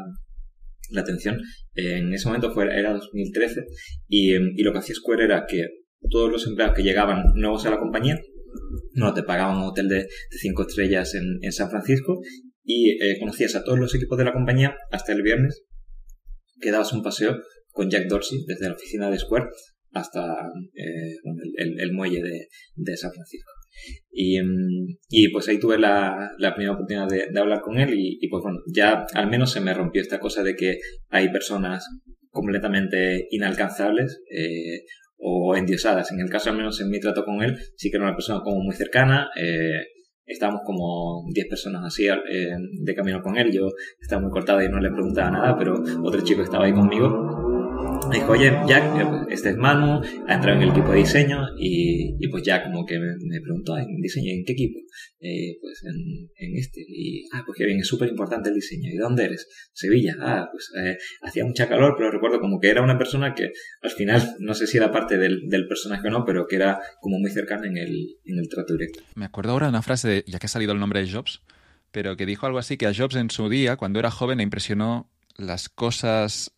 la atención. En ese momento fue, era dos mil trece y, y lo que hacía Square era que todos los empleados que llegaban nuevos a la compañía, no te pagaban un hotel de, de cinco estrellas en, en San Francisco y eh, conocías a todos los equipos de la compañía hasta el viernes que dabas un paseo con Jack Dorsey desde la oficina de Square hasta eh, el, el, el muelle de, de San Francisco. Y, y pues ahí tuve la, la primera oportunidad de, de hablar con él y, y pues bueno, ya al menos se me rompió esta cosa de que hay personas completamente inalcanzables eh, o endiosadas. En el caso al menos en mi trato con él sí que era una persona como muy cercana. eh, estábamos como diez personas así eh, de camino con él. Yo estaba muy cortado y no le preguntaba nada, pero otro chico estaba ahí conmigo. Me dijo, oye, Jack, este es Manu, ha entrado en el equipo de diseño y, y pues ya como que me, me preguntó, ¿en diseño en qué equipo? Eh, pues en, en este. Y, ah, pues que bien, es súper importante el diseño. ¿Y dónde eres? Sevilla. Ah, pues eh, hacía mucha calor, pero recuerdo como que era una persona que al final, no sé si era parte del, del personaje o no, pero que era como muy cercana en el, en el trato directo. Me acuerdo ahora de una frase, de, ya que ha salido el nombre de Jobs, pero que dijo algo así, que a Jobs en su día, cuando era joven, le impresionó las cosas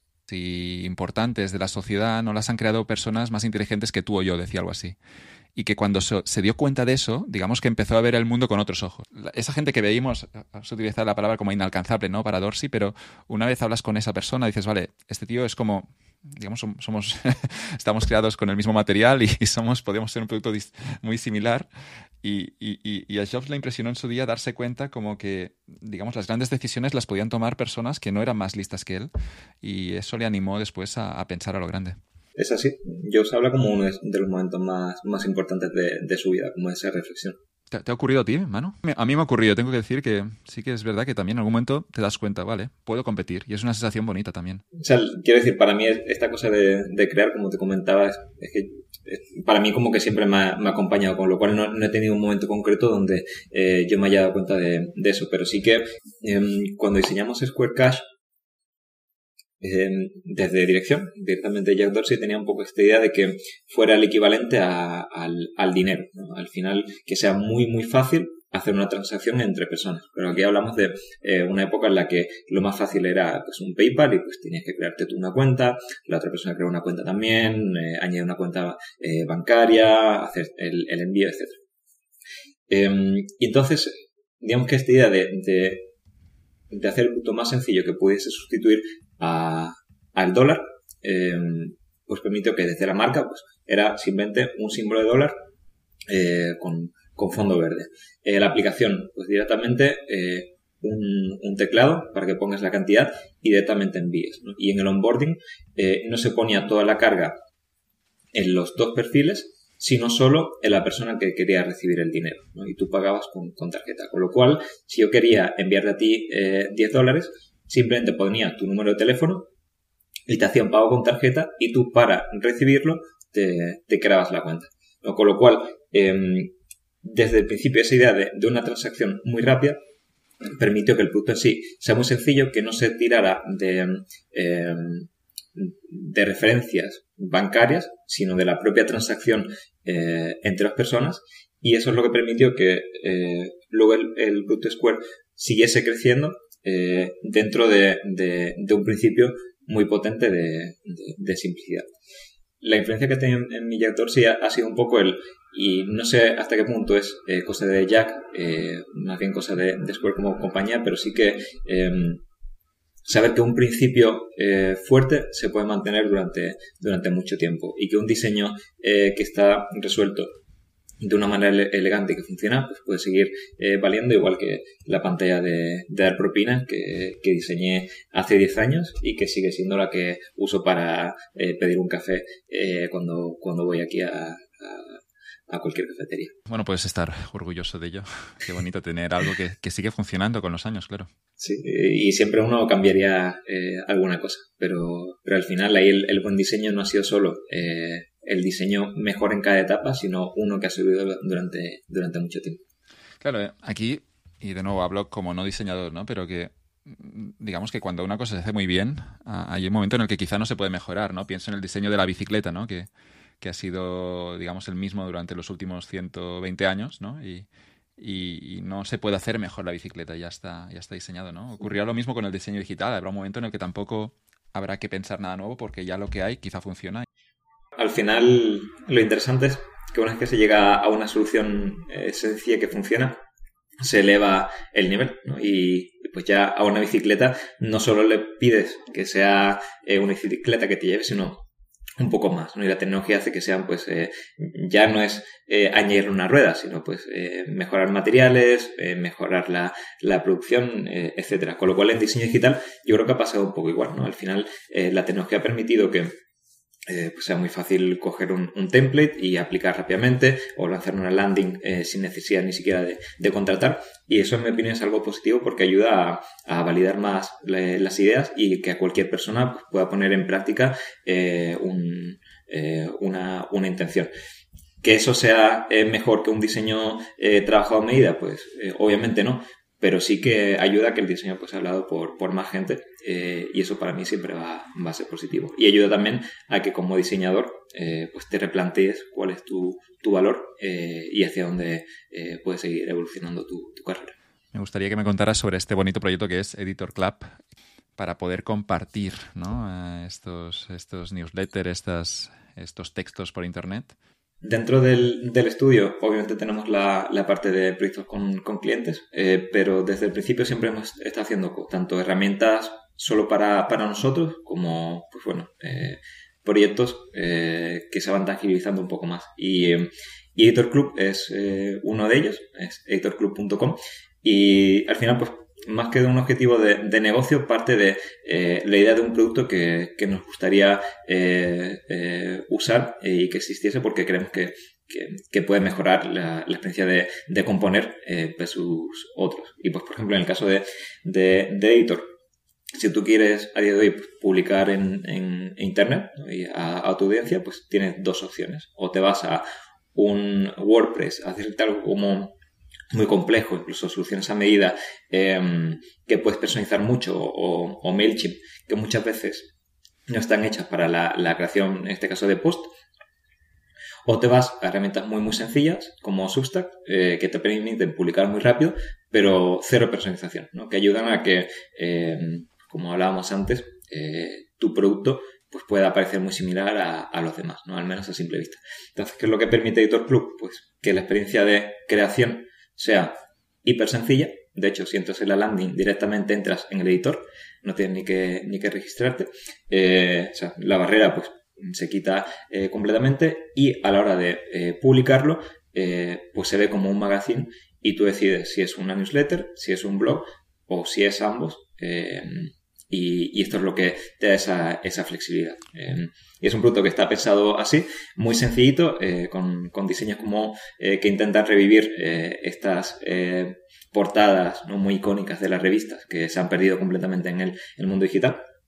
y importantes de la sociedad no las han creado personas más inteligentes que tú o yo, decía algo así. Y que cuando se, se dio cuenta de eso, digamos que empezó a ver el mundo con otros ojos. La, esa gente que veíamos, has utilizado la palabra como inalcanzable, ¿no? Para Dorsey, pero una vez hablas con esa persona, dices, vale, este tío es como, digamos, somos, estamos creados con el mismo material y, y somos, podemos ser un producto dis, muy similar. Y, y, y a Jobs le impresionó en su día darse cuenta como que, digamos, las grandes decisiones las podían tomar personas que no eran más listas que él, y eso le animó después a, a pensar a lo grande. Es así. Jobs habla como uno de los momentos más, más importantes de, de su vida, como esa reflexión. ¿Te, ¿Te ha ocurrido a ti, Manu? A mí me ha ocurrido. Tengo que decir que sí que es verdad que también en algún momento te das cuenta, vale, puedo competir. Y es una sensación bonita también. O sea, quiero decir, para mí esta cosa de, de crear, como te comentaba, es, es que es, para mí como que siempre me ha, me ha acompañado, con lo cual no, no he tenido un momento concreto donde eh, yo me haya dado cuenta de, de eso. Pero sí que eh, cuando diseñamos Square Cash, Eh, desde dirección, directamente Jack Dorsey tenía un poco esta idea de que fuera el equivalente a, al, al dinero, ¿no? Al final que sea muy muy fácil hacer una transacción entre personas, pero aquí hablamos de eh, una época en la que lo más fácil era pues un PayPal y pues tenías que crearte tú una cuenta, la otra persona creó una cuenta también, eh, añadir una cuenta eh, bancaria, hacer el, el envío, etcétera. Eh, y entonces digamos que esta idea de, de de hacer el producto más sencillo que pudiese sustituir a, al dólar, eh, pues permitió que desde la marca pues era simplemente un símbolo de dólar eh, con, con fondo verde. Eh, la aplicación, pues directamente eh, un, un teclado para que pongas la cantidad y directamente envíes, ¿no? Y en el onboarding eh, no se ponía toda la carga en los dos perfiles, sino solo en la persona que quería recibir el dinero, ¿no? Y tú pagabas con, con tarjeta. Con lo cual, si yo quería enviarte a ti eh, diez dólares, simplemente ponía tu número de teléfono y te hacía un pago con tarjeta y tú para recibirlo te, te creabas la cuenta, ¿no? Con lo cual, eh, desde el principio esa idea de, de una transacción muy rápida permitió que el producto en sí sea muy sencillo, que no se tirara de, eh, de referencias bancarias, sino de la propia transacción eh, entre las personas, y eso es lo que permitió que eh, luego el, el producto Square siguiese creciendo eh, dentro de, de, de un principio muy potente de, de, de simplicidad. La influencia que tiene en mi Jack Dorsey ha, ha sido un poco el, y no sé hasta qué punto es eh, cosa de Jack, eh, más bien cosa de, de Square como compañía, pero sí que eh, saber que un principio eh, fuerte se puede mantener durante, durante mucho tiempo, y que un diseño eh, que está resuelto de una manera ele- elegante y que funciona, pues puede seguir eh, valiendo, igual que la pantalla de, de dar propinas que, que diseñé hace diez años y que sigue siendo la que uso para eh, pedir un café eh, cuando, cuando voy aquí a, a, a cualquier cafetería. Bueno, puedes estar orgulloso de ello. Qué bonito tener algo que, que sigue funcionando con los años, claro. Sí, y siempre uno cambiaría eh, alguna cosa, pero, pero al final ahí el, el buen diseño no ha sido solo eh, el diseño mejor en cada etapa, sino uno que ha servido durante, durante mucho tiempo. Claro, eh, aquí, y de nuevo hablo como no diseñador, ¿no? Pero que digamos que cuando una cosa se hace muy bien, hay un momento en el que quizá no se puede mejorar, ¿no? Pienso en el diseño de la bicicleta, ¿no? Que, que ha sido, digamos, el mismo durante los últimos ciento veinte años, ¿no? Y, y, y no se puede hacer mejor la bicicleta, ya está, ya está diseñado, ¿no? Ocurrirá lo mismo con el diseño digital. Habrá un momento en el que tampoco habrá que pensar nada nuevo porque ya lo que hay quizá funciona. Al final, lo interesante es que una vez que se llega a una solución eh, sencilla que funciona, se eleva el nivel, ¿no? Y pues ya a una bicicleta no solo le pides que sea eh, una bicicleta que te lleve, sino un poco más, ¿no? Y la tecnología hace que sean, pues, eh, ya no es eh, añadir una rueda, sino pues eh, mejorar materiales, eh, mejorar la, la producción, eh, etcétera. Con lo cual, en diseño digital, yo creo que ha pasado un poco igual, ¿no? Al final, eh, la tecnología ha permitido que Eh, pues sea muy fácil coger un, un template y aplicar rápidamente, o lanzar una landing eh, sin necesidad ni siquiera de, de contratar, y eso en mi opinión es algo positivo porque ayuda a, a validar más le, las ideas y que a cualquier persona pues, pueda poner en práctica eh, un, eh, una, una intención. ¿Que eso sea eh, mejor que un diseño eh, trabajado a medida? Pues eh, obviamente no, pero sí que ayuda a que el diseño pues, sea hablado por, por más gente, eh, y eso para mí siempre va, va a ser positivo. Y ayuda también a que como diseñador eh, pues te replantees cuál es tu, tu valor eh, y hacia dónde eh, puedes seguir evolucionando tu, tu carrera. Me gustaría que me contaras sobre este bonito proyecto que es Editor Club, para poder compartir, ¿no? estos, estos newsletters, estas, estos textos por internet. Dentro del, del estudio, obviamente tenemos la, la parte de proyectos con, con clientes, eh, pero desde el principio siempre hemos estado haciendo tanto herramientas solo para, para nosotros como, pues bueno, eh, proyectos eh, que se van tangibilizando un poco más. Y, eh, y Editor Club es eh, uno de ellos, es editor club punto com, y al final, pues, más que de un objetivo de, de negocio, parte de eh, la idea de un producto que, que nos gustaría eh, eh, usar y que existiese porque creemos que, que, que puede mejorar la, la experiencia de, de componer eh, versus otros. Y pues, por ejemplo, en el caso de, de, de Editor, si tú quieres a día de hoy publicar en, en internet, ¿no? y a, a tu audiencia, pues tienes dos opciones. O te vas a un WordPress a hacer algo como muy complejo, incluso soluciones a medida eh, que puedes personalizar mucho, o, o MailChimp, que muchas veces no están hechas para la, la creación, en este caso, de post. O te vas a herramientas muy muy sencillas como Substack, eh, que te permiten publicar muy rápido, pero cero personalización, ¿no? Que ayudan a que, eh, como hablábamos antes, eh, tu producto pues pueda parecer muy similar a, a los demás, ¿no? Al menos a simple vista. Entonces, ¿qué es lo que permite Editor Club? Pues que la experiencia de creación sea hiper sencilla. De hecho, si entras en la landing, directamente entras en el editor, no tienes ni que, ni que registrarte. Eh, o sea, la barrera pues se quita eh, completamente, y a la hora de eh, publicarlo, eh, pues se ve como un magazine, y tú decides si es una newsletter, si es un blog o si es ambos. Eh, y, y esto es lo que te da esa, esa flexibilidad. Eh, y es un producto que está pensado así, muy sencillito, eh, con, con diseños como eh, que intentan revivir eh, estas eh, portadas, ¿no? muy icónicas de las revistas que se han perdido completamente en el, el mundo digital.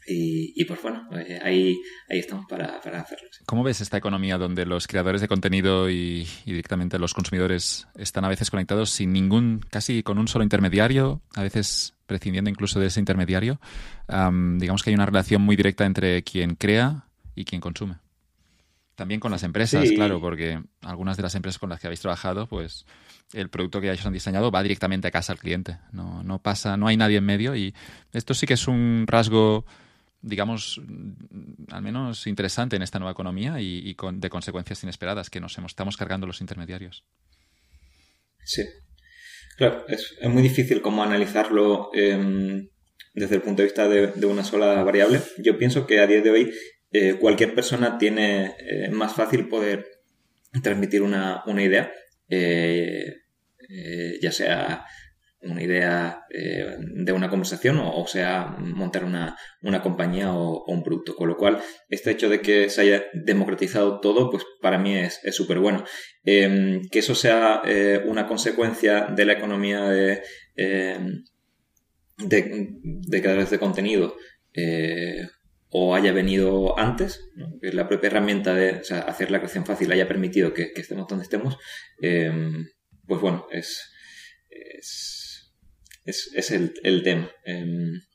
Y, y pues bueno, eh, ahí, ahí estamos para, para hacerlo. Sí. ¿Cómo ves esta economía donde los creadores de contenido y, y directamente los consumidores están a veces conectados sin ningún, casi con un solo intermediario, a veces prescindiendo incluso de ese intermediario? Um, digamos que hay una relación muy directa entre quien crea y quien consume. También con las empresas, Sí. Claro, porque algunas de las empresas con las que habéis trabajado, pues el producto que ellos han diseñado va directamente a casa al cliente. No, no pasa, no hay nadie en medio, y esto sí que es un rasgo, digamos, al menos interesante en esta nueva economía y, y con, de consecuencias inesperadas, que nos hemos, estamos cargando los intermediarios. Sí. Claro, es, es muy difícil como analizarlo eh, desde el punto de vista de, de una sola variable. Yo pienso que a día de hoy eh, cualquier persona tiene eh, más fácil poder transmitir una, una idea, eh, eh, ya sea una idea eh, de una conversación o, o sea montar una, una compañía o, o un producto. Con lo cual, este hecho de que se haya democratizado todo, pues para mí es súper bueno. Eh, que eso sea eh, una consecuencia de la economía de, eh, de, de creadores de contenido, eh, o haya venido antes, ¿no? Que la propia herramienta de, o sea, hacer la creación fácil haya permitido que, que estemos donde estemos, eh, pues bueno, es, es, es, es el, el tema. Eh,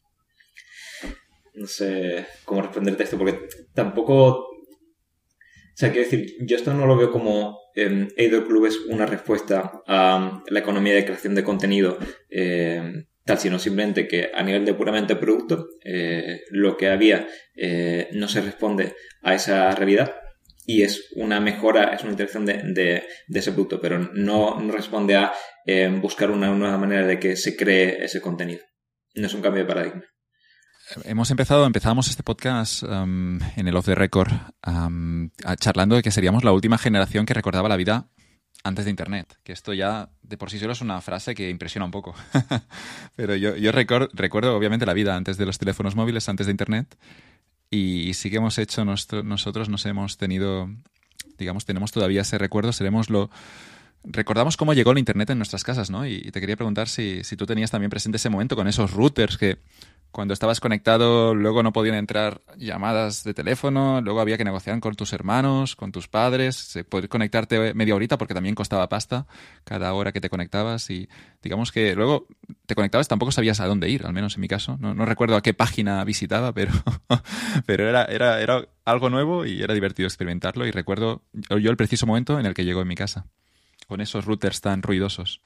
no sé cómo responderte a esto, porque tampoco... O sea, quiero decir, yo esto no lo veo como eh, Eido Club es una respuesta a la economía de creación de contenido, eh, tal, sino simplemente que a nivel de puramente producto, eh, lo que había eh, no se responde a esa realidad y es una mejora, es una interacción de, de, de ese producto, pero no, no responde a eh, buscar una nueva manera de que se cree ese contenido. No es un cambio de paradigma. Hemos empezado, empezamos este podcast um, en el Off the Record um, charlando de que seríamos la última generación que recordaba la vida antes de Internet, que esto ya de por sí solo es una frase que impresiona un poco. Pero yo, yo record, recuerdo obviamente la vida antes de los teléfonos móviles, antes de Internet, y sí que hemos hecho, nuestro, nosotros nos hemos tenido, digamos, tenemos todavía ese recuerdo, seremos lo... Recordamos cómo llegó el Internet en nuestras casas, ¿no? Y, y te quería preguntar si, si tú tenías también presente ese momento con esos routers que cuando estabas conectado luego no podían entrar llamadas de teléfono, luego había que negociar con tus hermanos, con tus padres, poder conectarte media horita porque también costaba pasta cada hora que te conectabas, y digamos que luego te conectabas, tampoco sabías a dónde ir, al menos en mi caso. No, no recuerdo a qué página visitaba, pero, pero era, era, era algo nuevo y era divertido experimentarlo, y recuerdo yo el preciso momento en el que llegó en mi casa, con esos routers tan ruidosos.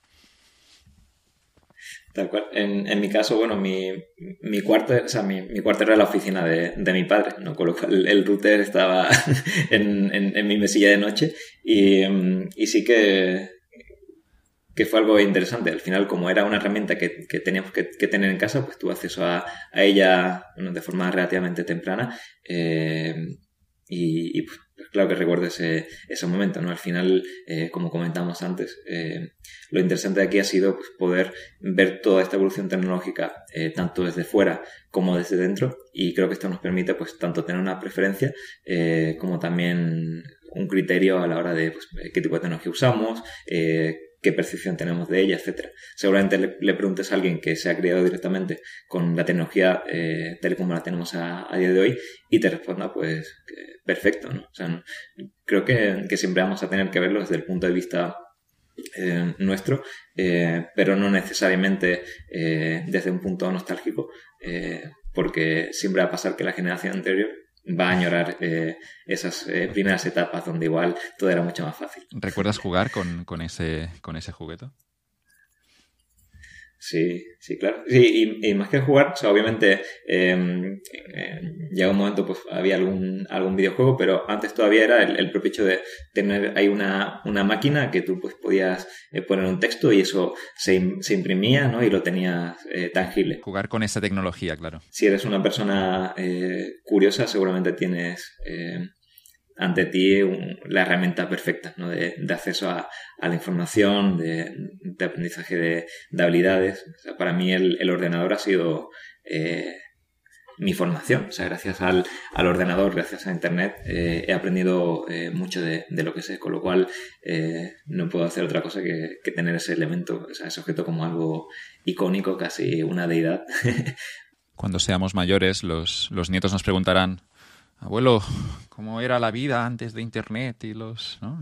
Tal cual. En, en mi caso, bueno, mi, mi cuarto, o sea, mi, mi cuarto era la oficina de, de mi padre, ¿no? Con lo cual el, el router estaba en, en, en mi mesilla de noche y, y sí que, que fue algo interesante. Al final, como era una herramienta que, que teníamos que, que tener en casa, pues tuve acceso a, a ella, bueno, de forma relativamente temprana, eh, y, y pues, claro que recuerdo ese, ese momento, ¿no? Al final, eh, como comentamos antes, eh, lo interesante de aquí ha sido pues, poder ver toda esta evolución tecnológica, eh, tanto desde fuera como desde dentro, y creo que esto nos permite pues tanto tener una preferencia eh, como también un criterio a la hora de pues, qué tipo de tecnología usamos, eh, qué percepción tenemos de ella, etcétera. Seguramente le, le preguntes a alguien que se ha criado directamente con la tecnología eh, tal y como la tenemos a, a día de hoy y te responda pues que perfecto, ¿no? O sea, no, creo que, que siempre vamos a tener que verlo desde el punto de vista eh, nuestro, eh, pero no necesariamente eh, desde un punto nostálgico, eh, porque siempre va a pasar que la generación anterior va a añorar eh, esas eh, primeras etapas donde igual todo era mucho más fácil. ¿Recuerdas jugar con, con, ese, con ese juguete? Sí, sí, claro. Sí, y, y más que jugar, o sea, obviamente eh, eh, llega un momento, pues había algún, algún videojuego, pero antes todavía era el, el propio hecho de tener ahí una, una máquina que tú pues podías eh, poner un texto y eso se, se imprimía, ¿no? Y lo tenías eh, tangible. Jugar con esa tecnología, claro. Si eres una persona eh, curiosa, seguramente tienes... Eh, ante ti un, la herramienta perfecta, ¿no? de, de acceso a, a la información, de, de aprendizaje de, de habilidades. O sea, para mí el, el ordenador ha sido eh, mi formación. O sea, gracias al, al ordenador, gracias a Internet, eh, he aprendido eh, mucho de, de lo que sé, con lo cual eh, no puedo hacer otra cosa que, que tener ese elemento, o sea, ese objeto como algo icónico, casi una deidad. cuando seamos mayores, los, los nietos nos preguntarán: abuelo, ¿cómo era la vida antes de Internet? Y los, ¿no?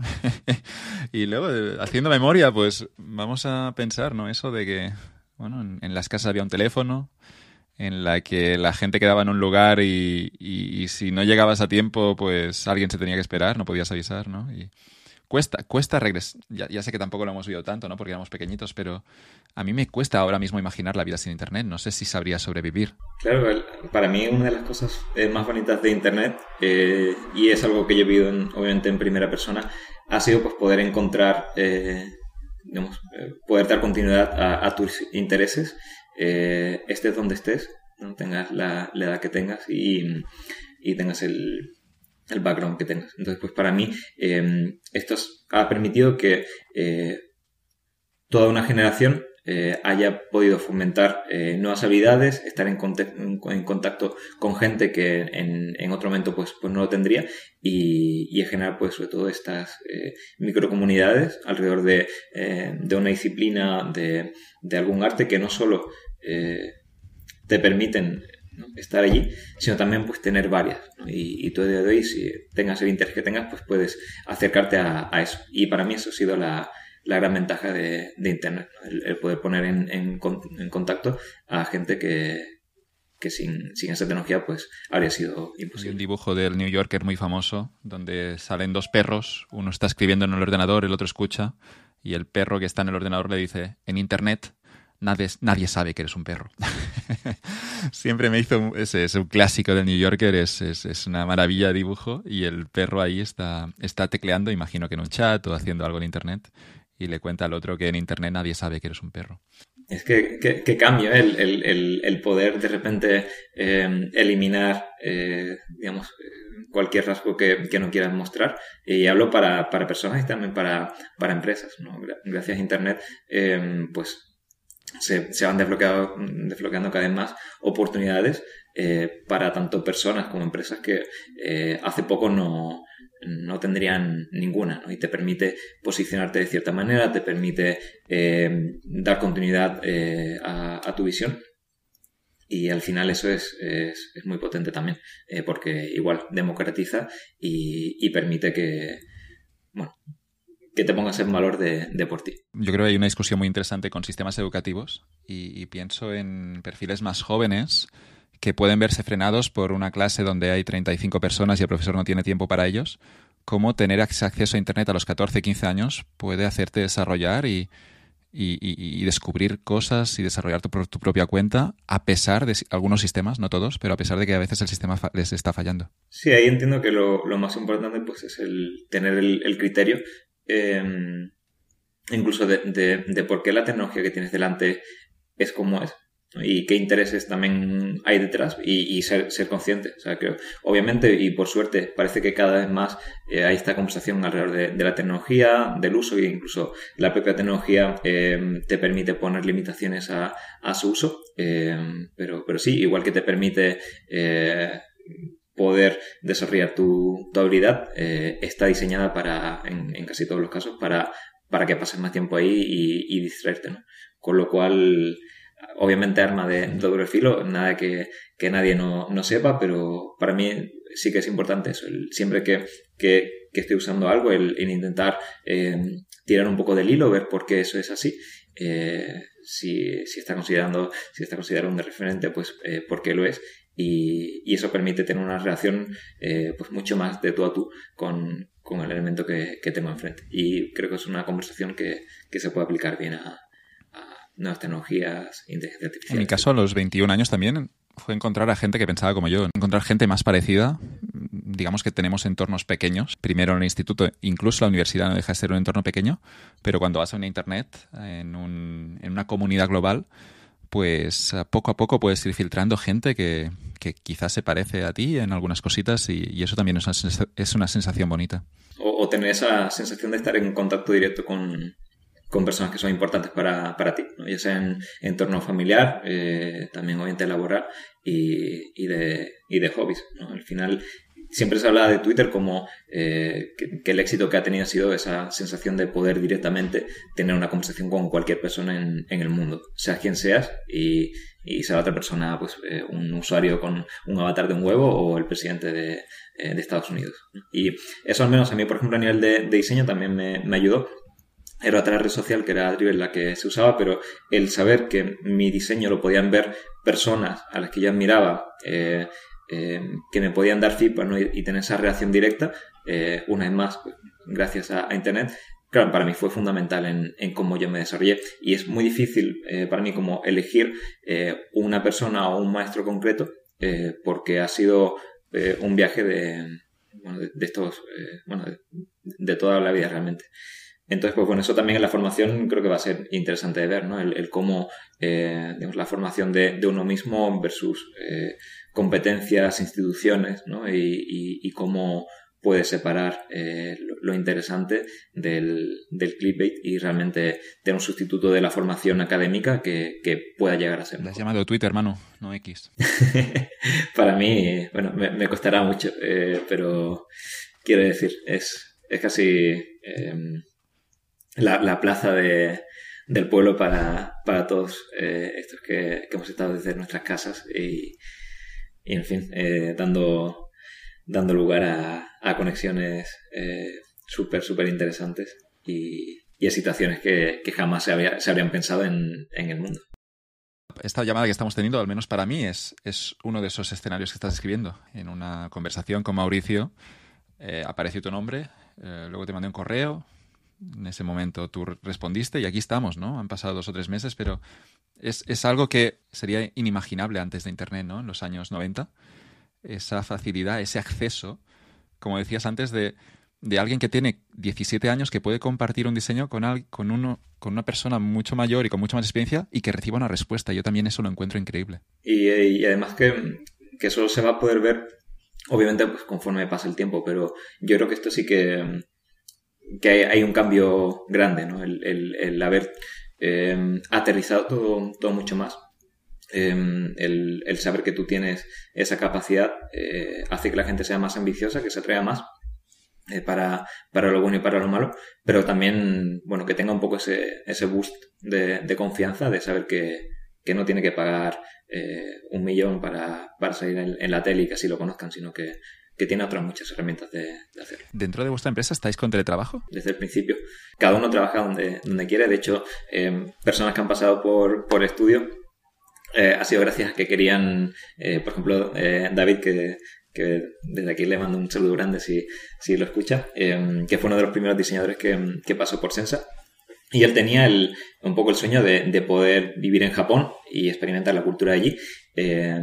Y luego, haciendo memoria, pues vamos a pensar, ¿no? Eso de que, bueno, en, en las casas había un teléfono, en la que la gente quedaba en un lugar y, y, y si no llegabas a tiempo, pues alguien se tenía que esperar, no podías avisar, ¿no? Y cuesta, cuesta regresar. Ya, ya sé que tampoco lo hemos vivido tanto, ¿no? Porque éramos pequeñitos, pero a mí me cuesta ahora mismo imaginar la vida sin Internet. No sé si sabría sobrevivir. Claro, el- para mí una de las cosas eh, más bonitas de Internet, eh, y es algo que yo he vivido en- obviamente en primera persona, ha sido pues poder encontrar, eh, digamos, eh, poder dar continuidad a, a tus intereses, eh, estés donde estés, ¿no? Tengas la, la edad que tengas y, y tengas el, el background que tengas. Entonces, pues para mí eh, esto es- ha permitido que eh, toda una generación eh, haya podido fomentar eh, nuevas habilidades, estar en, conte- en contacto con gente que en, en otro momento pues, pues no lo tendría y, y generar pues sobre todo estas eh, microcomunidades alrededor de, eh, de una disciplina, de, de algún arte que no solo eh, te permiten, ¿no?, estar allí, sino también pues tener varias, ¿no? y, y tú a día de hoy, si tengas el interés que tengas, pues puedes acercarte a, a eso. Y para mí eso ha sido la, la gran ventaja de, de Internet, ¿no? el, el poder poner en, en, en contacto a gente que, que sin, sin esa tecnología pues habría sido Hay imposible. un dibujo del New Yorker muy famoso donde salen dos perros, uno está escribiendo en el ordenador, el otro escucha, y el perro que está en el ordenador le dice: en Internet nadie, nadie sabe que eres un perro. Siempre me hizo, ese es un clásico del New Yorker, es, es, es una maravilla de dibujo, y el perro ahí está, está tecleando, imagino que en un chat o haciendo algo en Internet, y le cuenta al otro que en Internet nadie sabe que eres un perro. Es que, que, que cambio, ¿eh? el, el, el, el poder de repente eh, eliminar, eh, digamos, eh, cualquier rasgo que, que no quieras mostrar. Y hablo para, para personas y también para, para empresas, ¿no? Gracias a Internet, eh, pues se, se van desbloqueando, desbloqueando cada vez más oportunidades eh, para tanto personas como empresas que eh, hace poco no, no tendrían ninguna, ¿no? Y te permite posicionarte de cierta manera, te permite eh, dar continuidad eh, a, a tu visión. Y al final eso es, es, es muy potente también, eh, porque igual democratiza y, y permite que, bueno, que te pongas en valor de, de por ti. Yo creo que hay una discusión muy interesante con sistemas educativos y, y pienso en perfiles más jóvenes que pueden verse frenados por una clase donde hay treinta y cinco personas y el profesor no tiene tiempo para ellos. Cómo tener acceso a Internet a los catorce, quince años puede hacerte desarrollar y, y, y, y descubrir cosas y desarrollar tu, tu propia cuenta, a pesar de algunos sistemas, no todos, pero a pesar de que a veces el sistema fa- les está fallando. Sí, ahí entiendo que lo, lo más importante pues es el tener el, el criterio, eh, incluso de, de, de por qué la tecnología que tienes delante es como es, ¿no? Y qué intereses también hay detrás y, y ser, ser consciente. O sea, que obviamente y por suerte parece que cada vez más eh, hay esta conversación alrededor de, de la tecnología, del uso, e incluso la propia tecnología eh, te permite poner limitaciones a, a su uso, eh, pero, pero sí, igual que te permite eh, poder desarrollar tu, tu habilidad, eh, está diseñada para, en, en casi todos los casos, para, para que pases más tiempo ahí y, y distraerte, ¿no? Con lo cual, obviamente arma de doble filo, nada que, que nadie no, no sepa, pero para mí sí que es importante eso, el, siempre que, que, que esté usando algo, el, el intentar eh, tirar un poco del hilo, ver por qué eso es así, eh, si, si está considerando, si está considerando un referente, pues eh, por qué lo es. Y, y eso permite tener una relación eh, pues mucho más de tú a tú con, con el elemento que, que tengo enfrente. Y creo que es una conversación que, que se puede aplicar bien a, a nuevas tecnologías, inteligencia artificial. En mi caso, a los veintiún años también fue encontrar a gente que pensaba como yo, encontrar gente más parecida. Digamos que tenemos entornos pequeños. Primero en el instituto, incluso la universidad no deja de ser un entorno pequeño, pero cuando vas a una internet, en, un, en una comunidad global, pues poco a poco puedes ir filtrando gente que, que quizás se parece a ti en algunas cositas y, y eso también es una, es una sensación bonita. O, o tener esa sensación de estar en contacto directo con, con personas que son importantes para, para ti, ¿no? Ya sea en entorno familiar, eh, también obviamente laboral y, y, de, y de hobbies, ¿no? Al final siempre se habla de Twitter como eh, que, que el éxito que ha tenido ha sido esa sensación de poder directamente tener una conversación con cualquier persona en, en el mundo, seas quien seas, y, y sea otra persona, pues eh, un usuario con un avatar de un huevo o el presidente de, eh, de Estados Unidos. Y eso al menos a mí, por ejemplo, a nivel de, de diseño también me, me ayudó. Era otra red social que era Dribbble la que se usaba, pero el saber que mi diseño lo podían ver personas a las que yo admiraba, eh, eh, que me podían dar feedback, ¿no? y, y tener esa reacción directa, eh, una vez más, pues, gracias a, a Internet, claro, para mí fue fundamental en, en cómo yo me desarrollé. Y es muy difícil eh, para mí como elegir eh, una persona o un maestro concreto, eh, porque ha sido eh, un viaje de, bueno, de, de estos, eh, bueno, de, de toda la vida realmente. Entonces, pues bueno, eso también en la formación creo que va a ser interesante de ver, ¿no? El, el cómo, eh, digamos, la formación de, de uno mismo versus eh, competencias, instituciones, ¿no? Y, y, y cómo puede separar eh, lo, lo interesante del, del clickbait y realmente tener un sustituto de la formación académica que, que pueda llegar a ser. Le has llamado Twitter, hermano, no X. Para mí, bueno, me, me costará mucho, eh, pero quiero decir, es, es casi... Eh, La, la plaza de, del pueblo para, para todos eh, estos que, que hemos estado desde nuestras casas y, y en fin, eh, dando, dando lugar a, a conexiones eh, súper, súper interesantes y, y a situaciones que, que jamás se, había, se habrían pensado en, en el mundo. Esta llamada que estamos teniendo, al menos para mí, es, es uno de esos escenarios que estás escribiendo. En una conversación con Mauricio eh, apareció tu nombre, eh, luego te mandé un correo. En ese momento tú respondiste y aquí estamos, ¿no? Han pasado dos o tres meses, pero es, es algo que sería inimaginable antes de Internet, ¿no? En los años noventa. Esa facilidad, ese acceso, como decías antes, de, de alguien que tiene diecisiete años que puede compartir un diseño con, al, con, uno, con una persona mucho mayor y con mucha más experiencia y que reciba una respuesta. Yo también eso lo encuentro increíble. Y, y además que, que eso se va a poder ver, obviamente, pues conforme pasa el tiempo, pero yo creo que esto sí que... que hay, hay un cambio grande, ¿no? El, el, el haber eh, aterrizado todo, todo mucho más. Eh, el, el saber que tú tienes esa capacidad eh, hace que la gente sea más ambiciosa, que se atreva más eh, para, para lo bueno y para lo malo, pero también, bueno, que tenga un poco ese, ese boost de, de confianza, de saber que, que no tiene que pagar eh, un millón para, para salir en, en la tele y que así lo conozcan, sino que que tiene otras muchas herramientas de, de hacerlo. ¿Dentro de vuestra empresa estáis con teletrabajo? Desde el principio. Cada uno trabaja donde, donde quiere. De hecho, eh, personas que han pasado por, por estudio, eh, ha sido gracias a que querían, eh, por ejemplo, eh, David, que, que desde aquí le mando un saludo grande si, si lo escucha, eh, que fue uno de los primeros diseñadores que, que pasó por Sensa. Y él tenía el, un poco el sueño de, de poder vivir en Japón y experimentar la cultura de allí. Eh,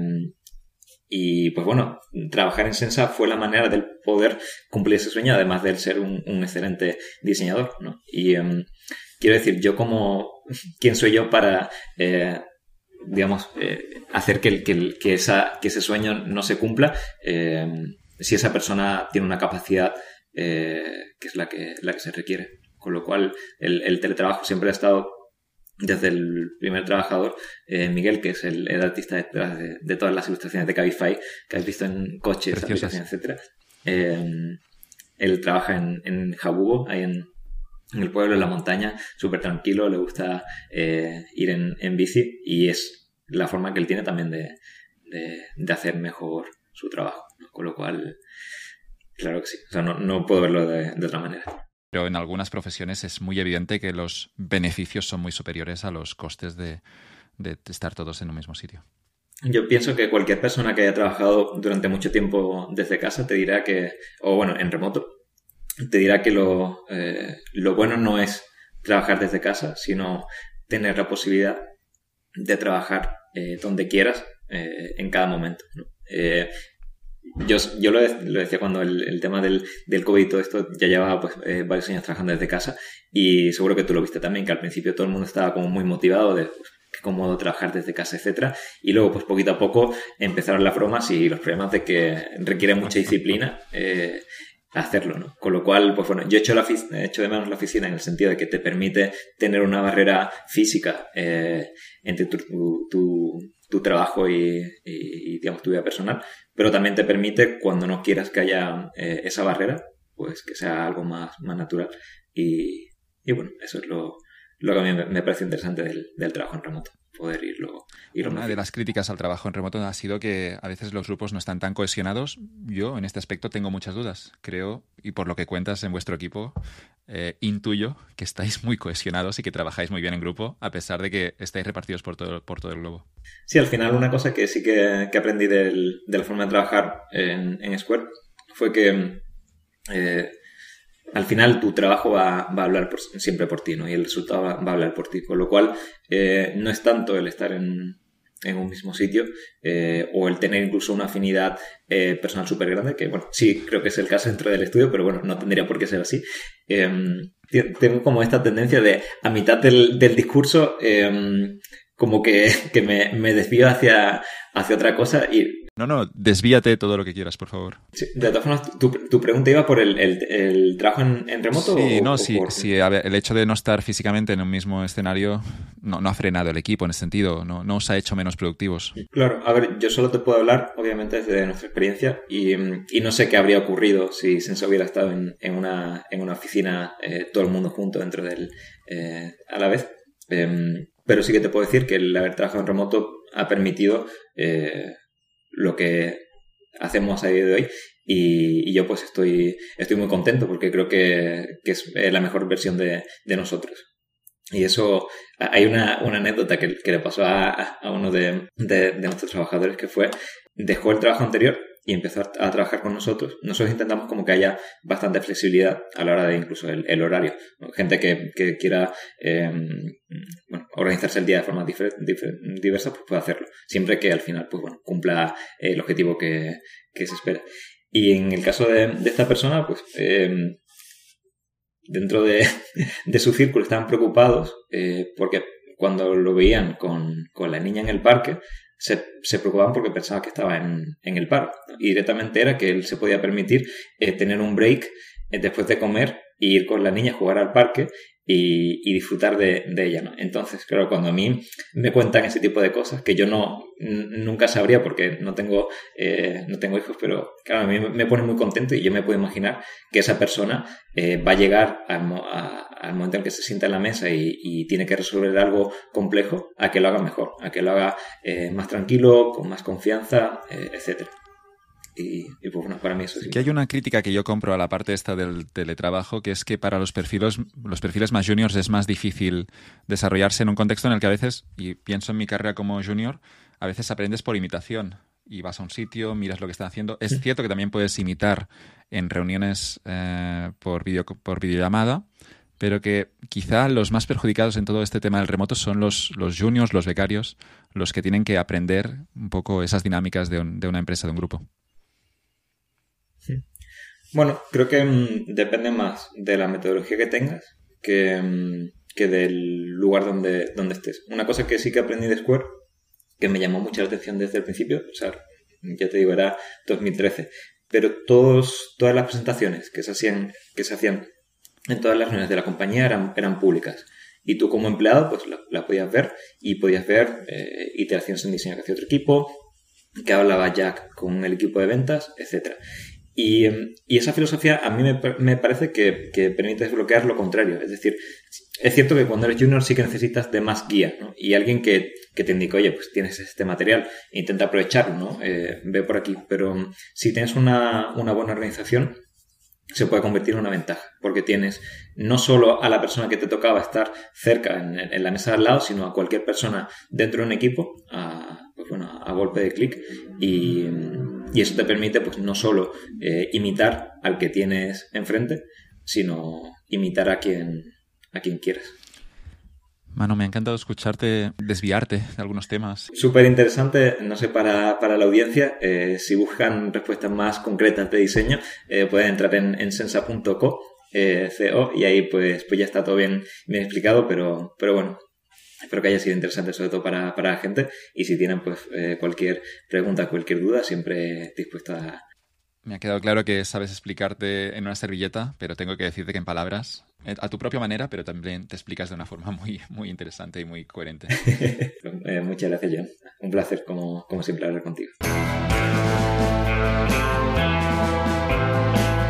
Y pues bueno, trabajar en Sensa fue la manera de poder cumplir ese sueño, además de ser un, un excelente diseñador, ¿no? Y um, quiero decir, yo como, ¿quién soy yo para, eh, digamos, eh, hacer que, que, que, esa, que ese sueño no se cumpla eh, si esa persona tiene una capacidad eh, que es la que, la que se requiere? Con lo cual, el, el teletrabajo siempre ha estado desde el primer trabajador, eh, Miguel, que es el, el artista detrás de, de todas las ilustraciones de Cabify que has visto en coches, preciosas, aplicaciones, etcétera. Eh, él trabaja en, en Jabugo, ahí en, en el pueblo, en la montaña, súper tranquilo, le gusta eh, ir en, en bici y es la forma que él tiene también de, de, de hacer mejor su trabajo, ¿no? Con lo cual, claro que sí, o sea, no, no puedo verlo de, de otra manera. Pero en algunas profesiones es muy evidente que los beneficios son muy superiores a los costes de, de estar todos en un mismo sitio. Yo pienso que cualquier persona que haya trabajado durante mucho tiempo desde casa te dirá que, o bueno, en remoto, te dirá que lo, eh, lo bueno no es trabajar desde casa, sino tener la posibilidad de trabajar eh, donde quieras eh, en cada momento, ¿no? Eh, Yo, yo lo, lo decía cuando el, el tema del, del COVID y todo esto ya llevaba pues, eh, varios años trabajando desde casa y seguro que tú lo viste también, que al principio todo el mundo estaba como muy motivado de pues, qué cómodo trabajar desde casa, etcétera. Y luego pues poquito a poco empezaron las bromas y los problemas de que requiere mucha disciplina eh, hacerlo, ¿no? Con lo cual, pues bueno, yo he hecho, la, he hecho de menos la oficina en el sentido de que te permite tener una barrera física eh, entre tu, tu, tu tu trabajo y, y, y, digamos, tu vida personal, pero también te permite, cuando no quieras que haya eh, esa barrera, pues que sea algo más, más natural. Y, y bueno, eso es lo, lo que a mí me, me parece interesante del, del trabajo en remoto, poder irlo, irlo Una de las críticas al trabajo en remoto ha sido que a veces los grupos no están tan cohesionados. Yo en este aspecto tengo muchas dudas. Creo, y por lo que cuentas en vuestro equipo, eh, intuyo que estáis muy cohesionados y que trabajáis muy bien en grupo, a pesar de que estáis repartidos por todo, por todo el globo. Sí, al final una cosa que sí que, que aprendí del, de la forma de trabajar en, en Square fue que eh, al final tu trabajo va, va a hablar por, siempre por ti, ¿no? Y el resultado va, va a hablar por ti. Con lo cual, eh, no es tanto el estar en, en un mismo sitio eh, o el tener incluso una afinidad eh, personal súper grande, que bueno, sí creo que es el caso dentro del estudio, pero bueno, no tendría por qué ser así. Eh, tengo como esta tendencia de, a mitad del, del discurso, eh, como que, que me, me desvío hacia, hacia otra cosa y... No, no, desvíate todo lo que quieras, por favor. Sí, de todas formas, ¿tu, tu pregunta iba por el, el, el trabajo en, en remoto? Sí, o, no, o sí, por... sí, a ver, el hecho de no estar físicamente en un mismo escenario no, no ha frenado el equipo en ese sentido, no, no os ha hecho menos productivos. Claro, a ver, yo solo te puedo hablar, obviamente, desde nuestra experiencia y, y no sé qué habría ocurrido si Sensa hubiera estado en, en, una, en una oficina, eh, todo el mundo junto dentro del... Eh, a la vez. Eh, pero sí que te puedo decir que el haber trabajado en remoto ha permitido eh, lo que hacemos a día de hoy y, y yo pues estoy, estoy muy contento porque creo que, que es la mejor versión de, de nosotros. Y eso, hay una, una anécdota que, que le pasó a, a uno de, de, de nuestros trabajadores que fue, dejó el trabajo anterior y empezó a, a trabajar con nosotros. Nosotros intentamos como que haya bastante flexibilidad a la hora de incluso el, el horario, ¿no? Gente que, que quiera eh, bueno, organizarse el día de forma difer, difer, diversa, pues puede hacerlo. Siempre que al final pues bueno, cumpla el objetivo que, que se espera. Y en el caso de, de esta persona, pues... Eh, dentro de, de su círculo estaban preocupados eh, porque cuando lo veían con, con la niña en el parque se, se preocupaban porque pensaban que estaba en, en el parque, ¿no? Y directamente era que él se podía permitir eh, tener un break eh, después de comer e ir con la niña a jugar al parque y, y disfrutar de, de ella, ¿no? Entonces, claro, cuando a mí me cuentan ese tipo de cosas que yo no n- nunca sabría porque no tengo eh, no tengo hijos, pero claro, a mí me pone muy contento y yo me puedo imaginar que esa persona eh, va a llegar al, mo- a, al momento en que se sienta en la mesa y, y tiene que resolver algo complejo a que lo haga mejor, a que lo haga eh, más tranquilo, con más confianza, eh, etcétera. Y, y pues bueno, para mí eso sí. Que hay una crítica que yo compro a la parte esta del teletrabajo, que es que para los perfiles, los perfiles más juniors es más difícil desarrollarse en un contexto en el que a veces, y pienso en mi carrera como junior, a veces aprendes por imitación y vas a un sitio, miras lo que están haciendo. Es Sí. cierto que también puedes imitar en reuniones eh, por, video, por videollamada, pero que quizá los más perjudicados en todo este tema del remoto son los, los juniors, los becarios, los que tienen que aprender un poco esas dinámicas de, un, de una empresa, de un grupo. Bueno, creo que mmm, depende más de la metodología que tengas que, mmm, que del lugar donde, donde estés. Una cosa que sí que aprendí de Square, que me llamó mucho la atención desde el principio, o sea, ya te digo, era dos mil trece, pero todos, todas las presentaciones que se hacían, que se hacían en todas las reuniones de la compañía eran, eran públicas. Y tú como empleado pues la, la podías ver y podías ver eh, iteraciones en diseño que hacía otro equipo, que hablaba Jack con el equipo de ventas, etcétera. Y, y esa filosofía a mí me, me parece que, que permite desbloquear lo contrario. Es decir, es cierto que cuando eres junior sí que necesitas de más guía, ¿no? Y alguien que, que te indique, oye, pues tienes este material, intenta aprovecharlo, ¿no? Eh, ve por aquí. Pero si tienes una, una buena organización, se puede convertir en una ventaja, porque tienes no solo a la persona que te tocaba estar cerca en, en la mesa de al lado, sino a cualquier persona dentro de un equipo, a, pues bueno, a golpe de clic, y, y eso te permite pues no solo eh, imitar al que tienes enfrente, sino imitar a quien, a quien quieras. Manu, me ha encantado escucharte desviarte de algunos temas. Súper interesante, no sé, para, para la audiencia, eh, si buscan respuestas más concretas de diseño, eh, pueden entrar en, en sensa punto co eh, y ahí pues, pues ya está todo bien, bien explicado, pero, pero bueno, espero que haya sido interesante sobre todo para, para la gente y si tienen pues eh, cualquier pregunta, cualquier duda, siempre dispuesto a... Me ha quedado claro que sabes explicarte en una servilleta, pero tengo que decirte que en palabras, a tu propia manera, pero también te explicas de una forma muy, muy interesante y muy coherente. eh, muchas gracias, John. un placer, como, como siempre, hablar contigo.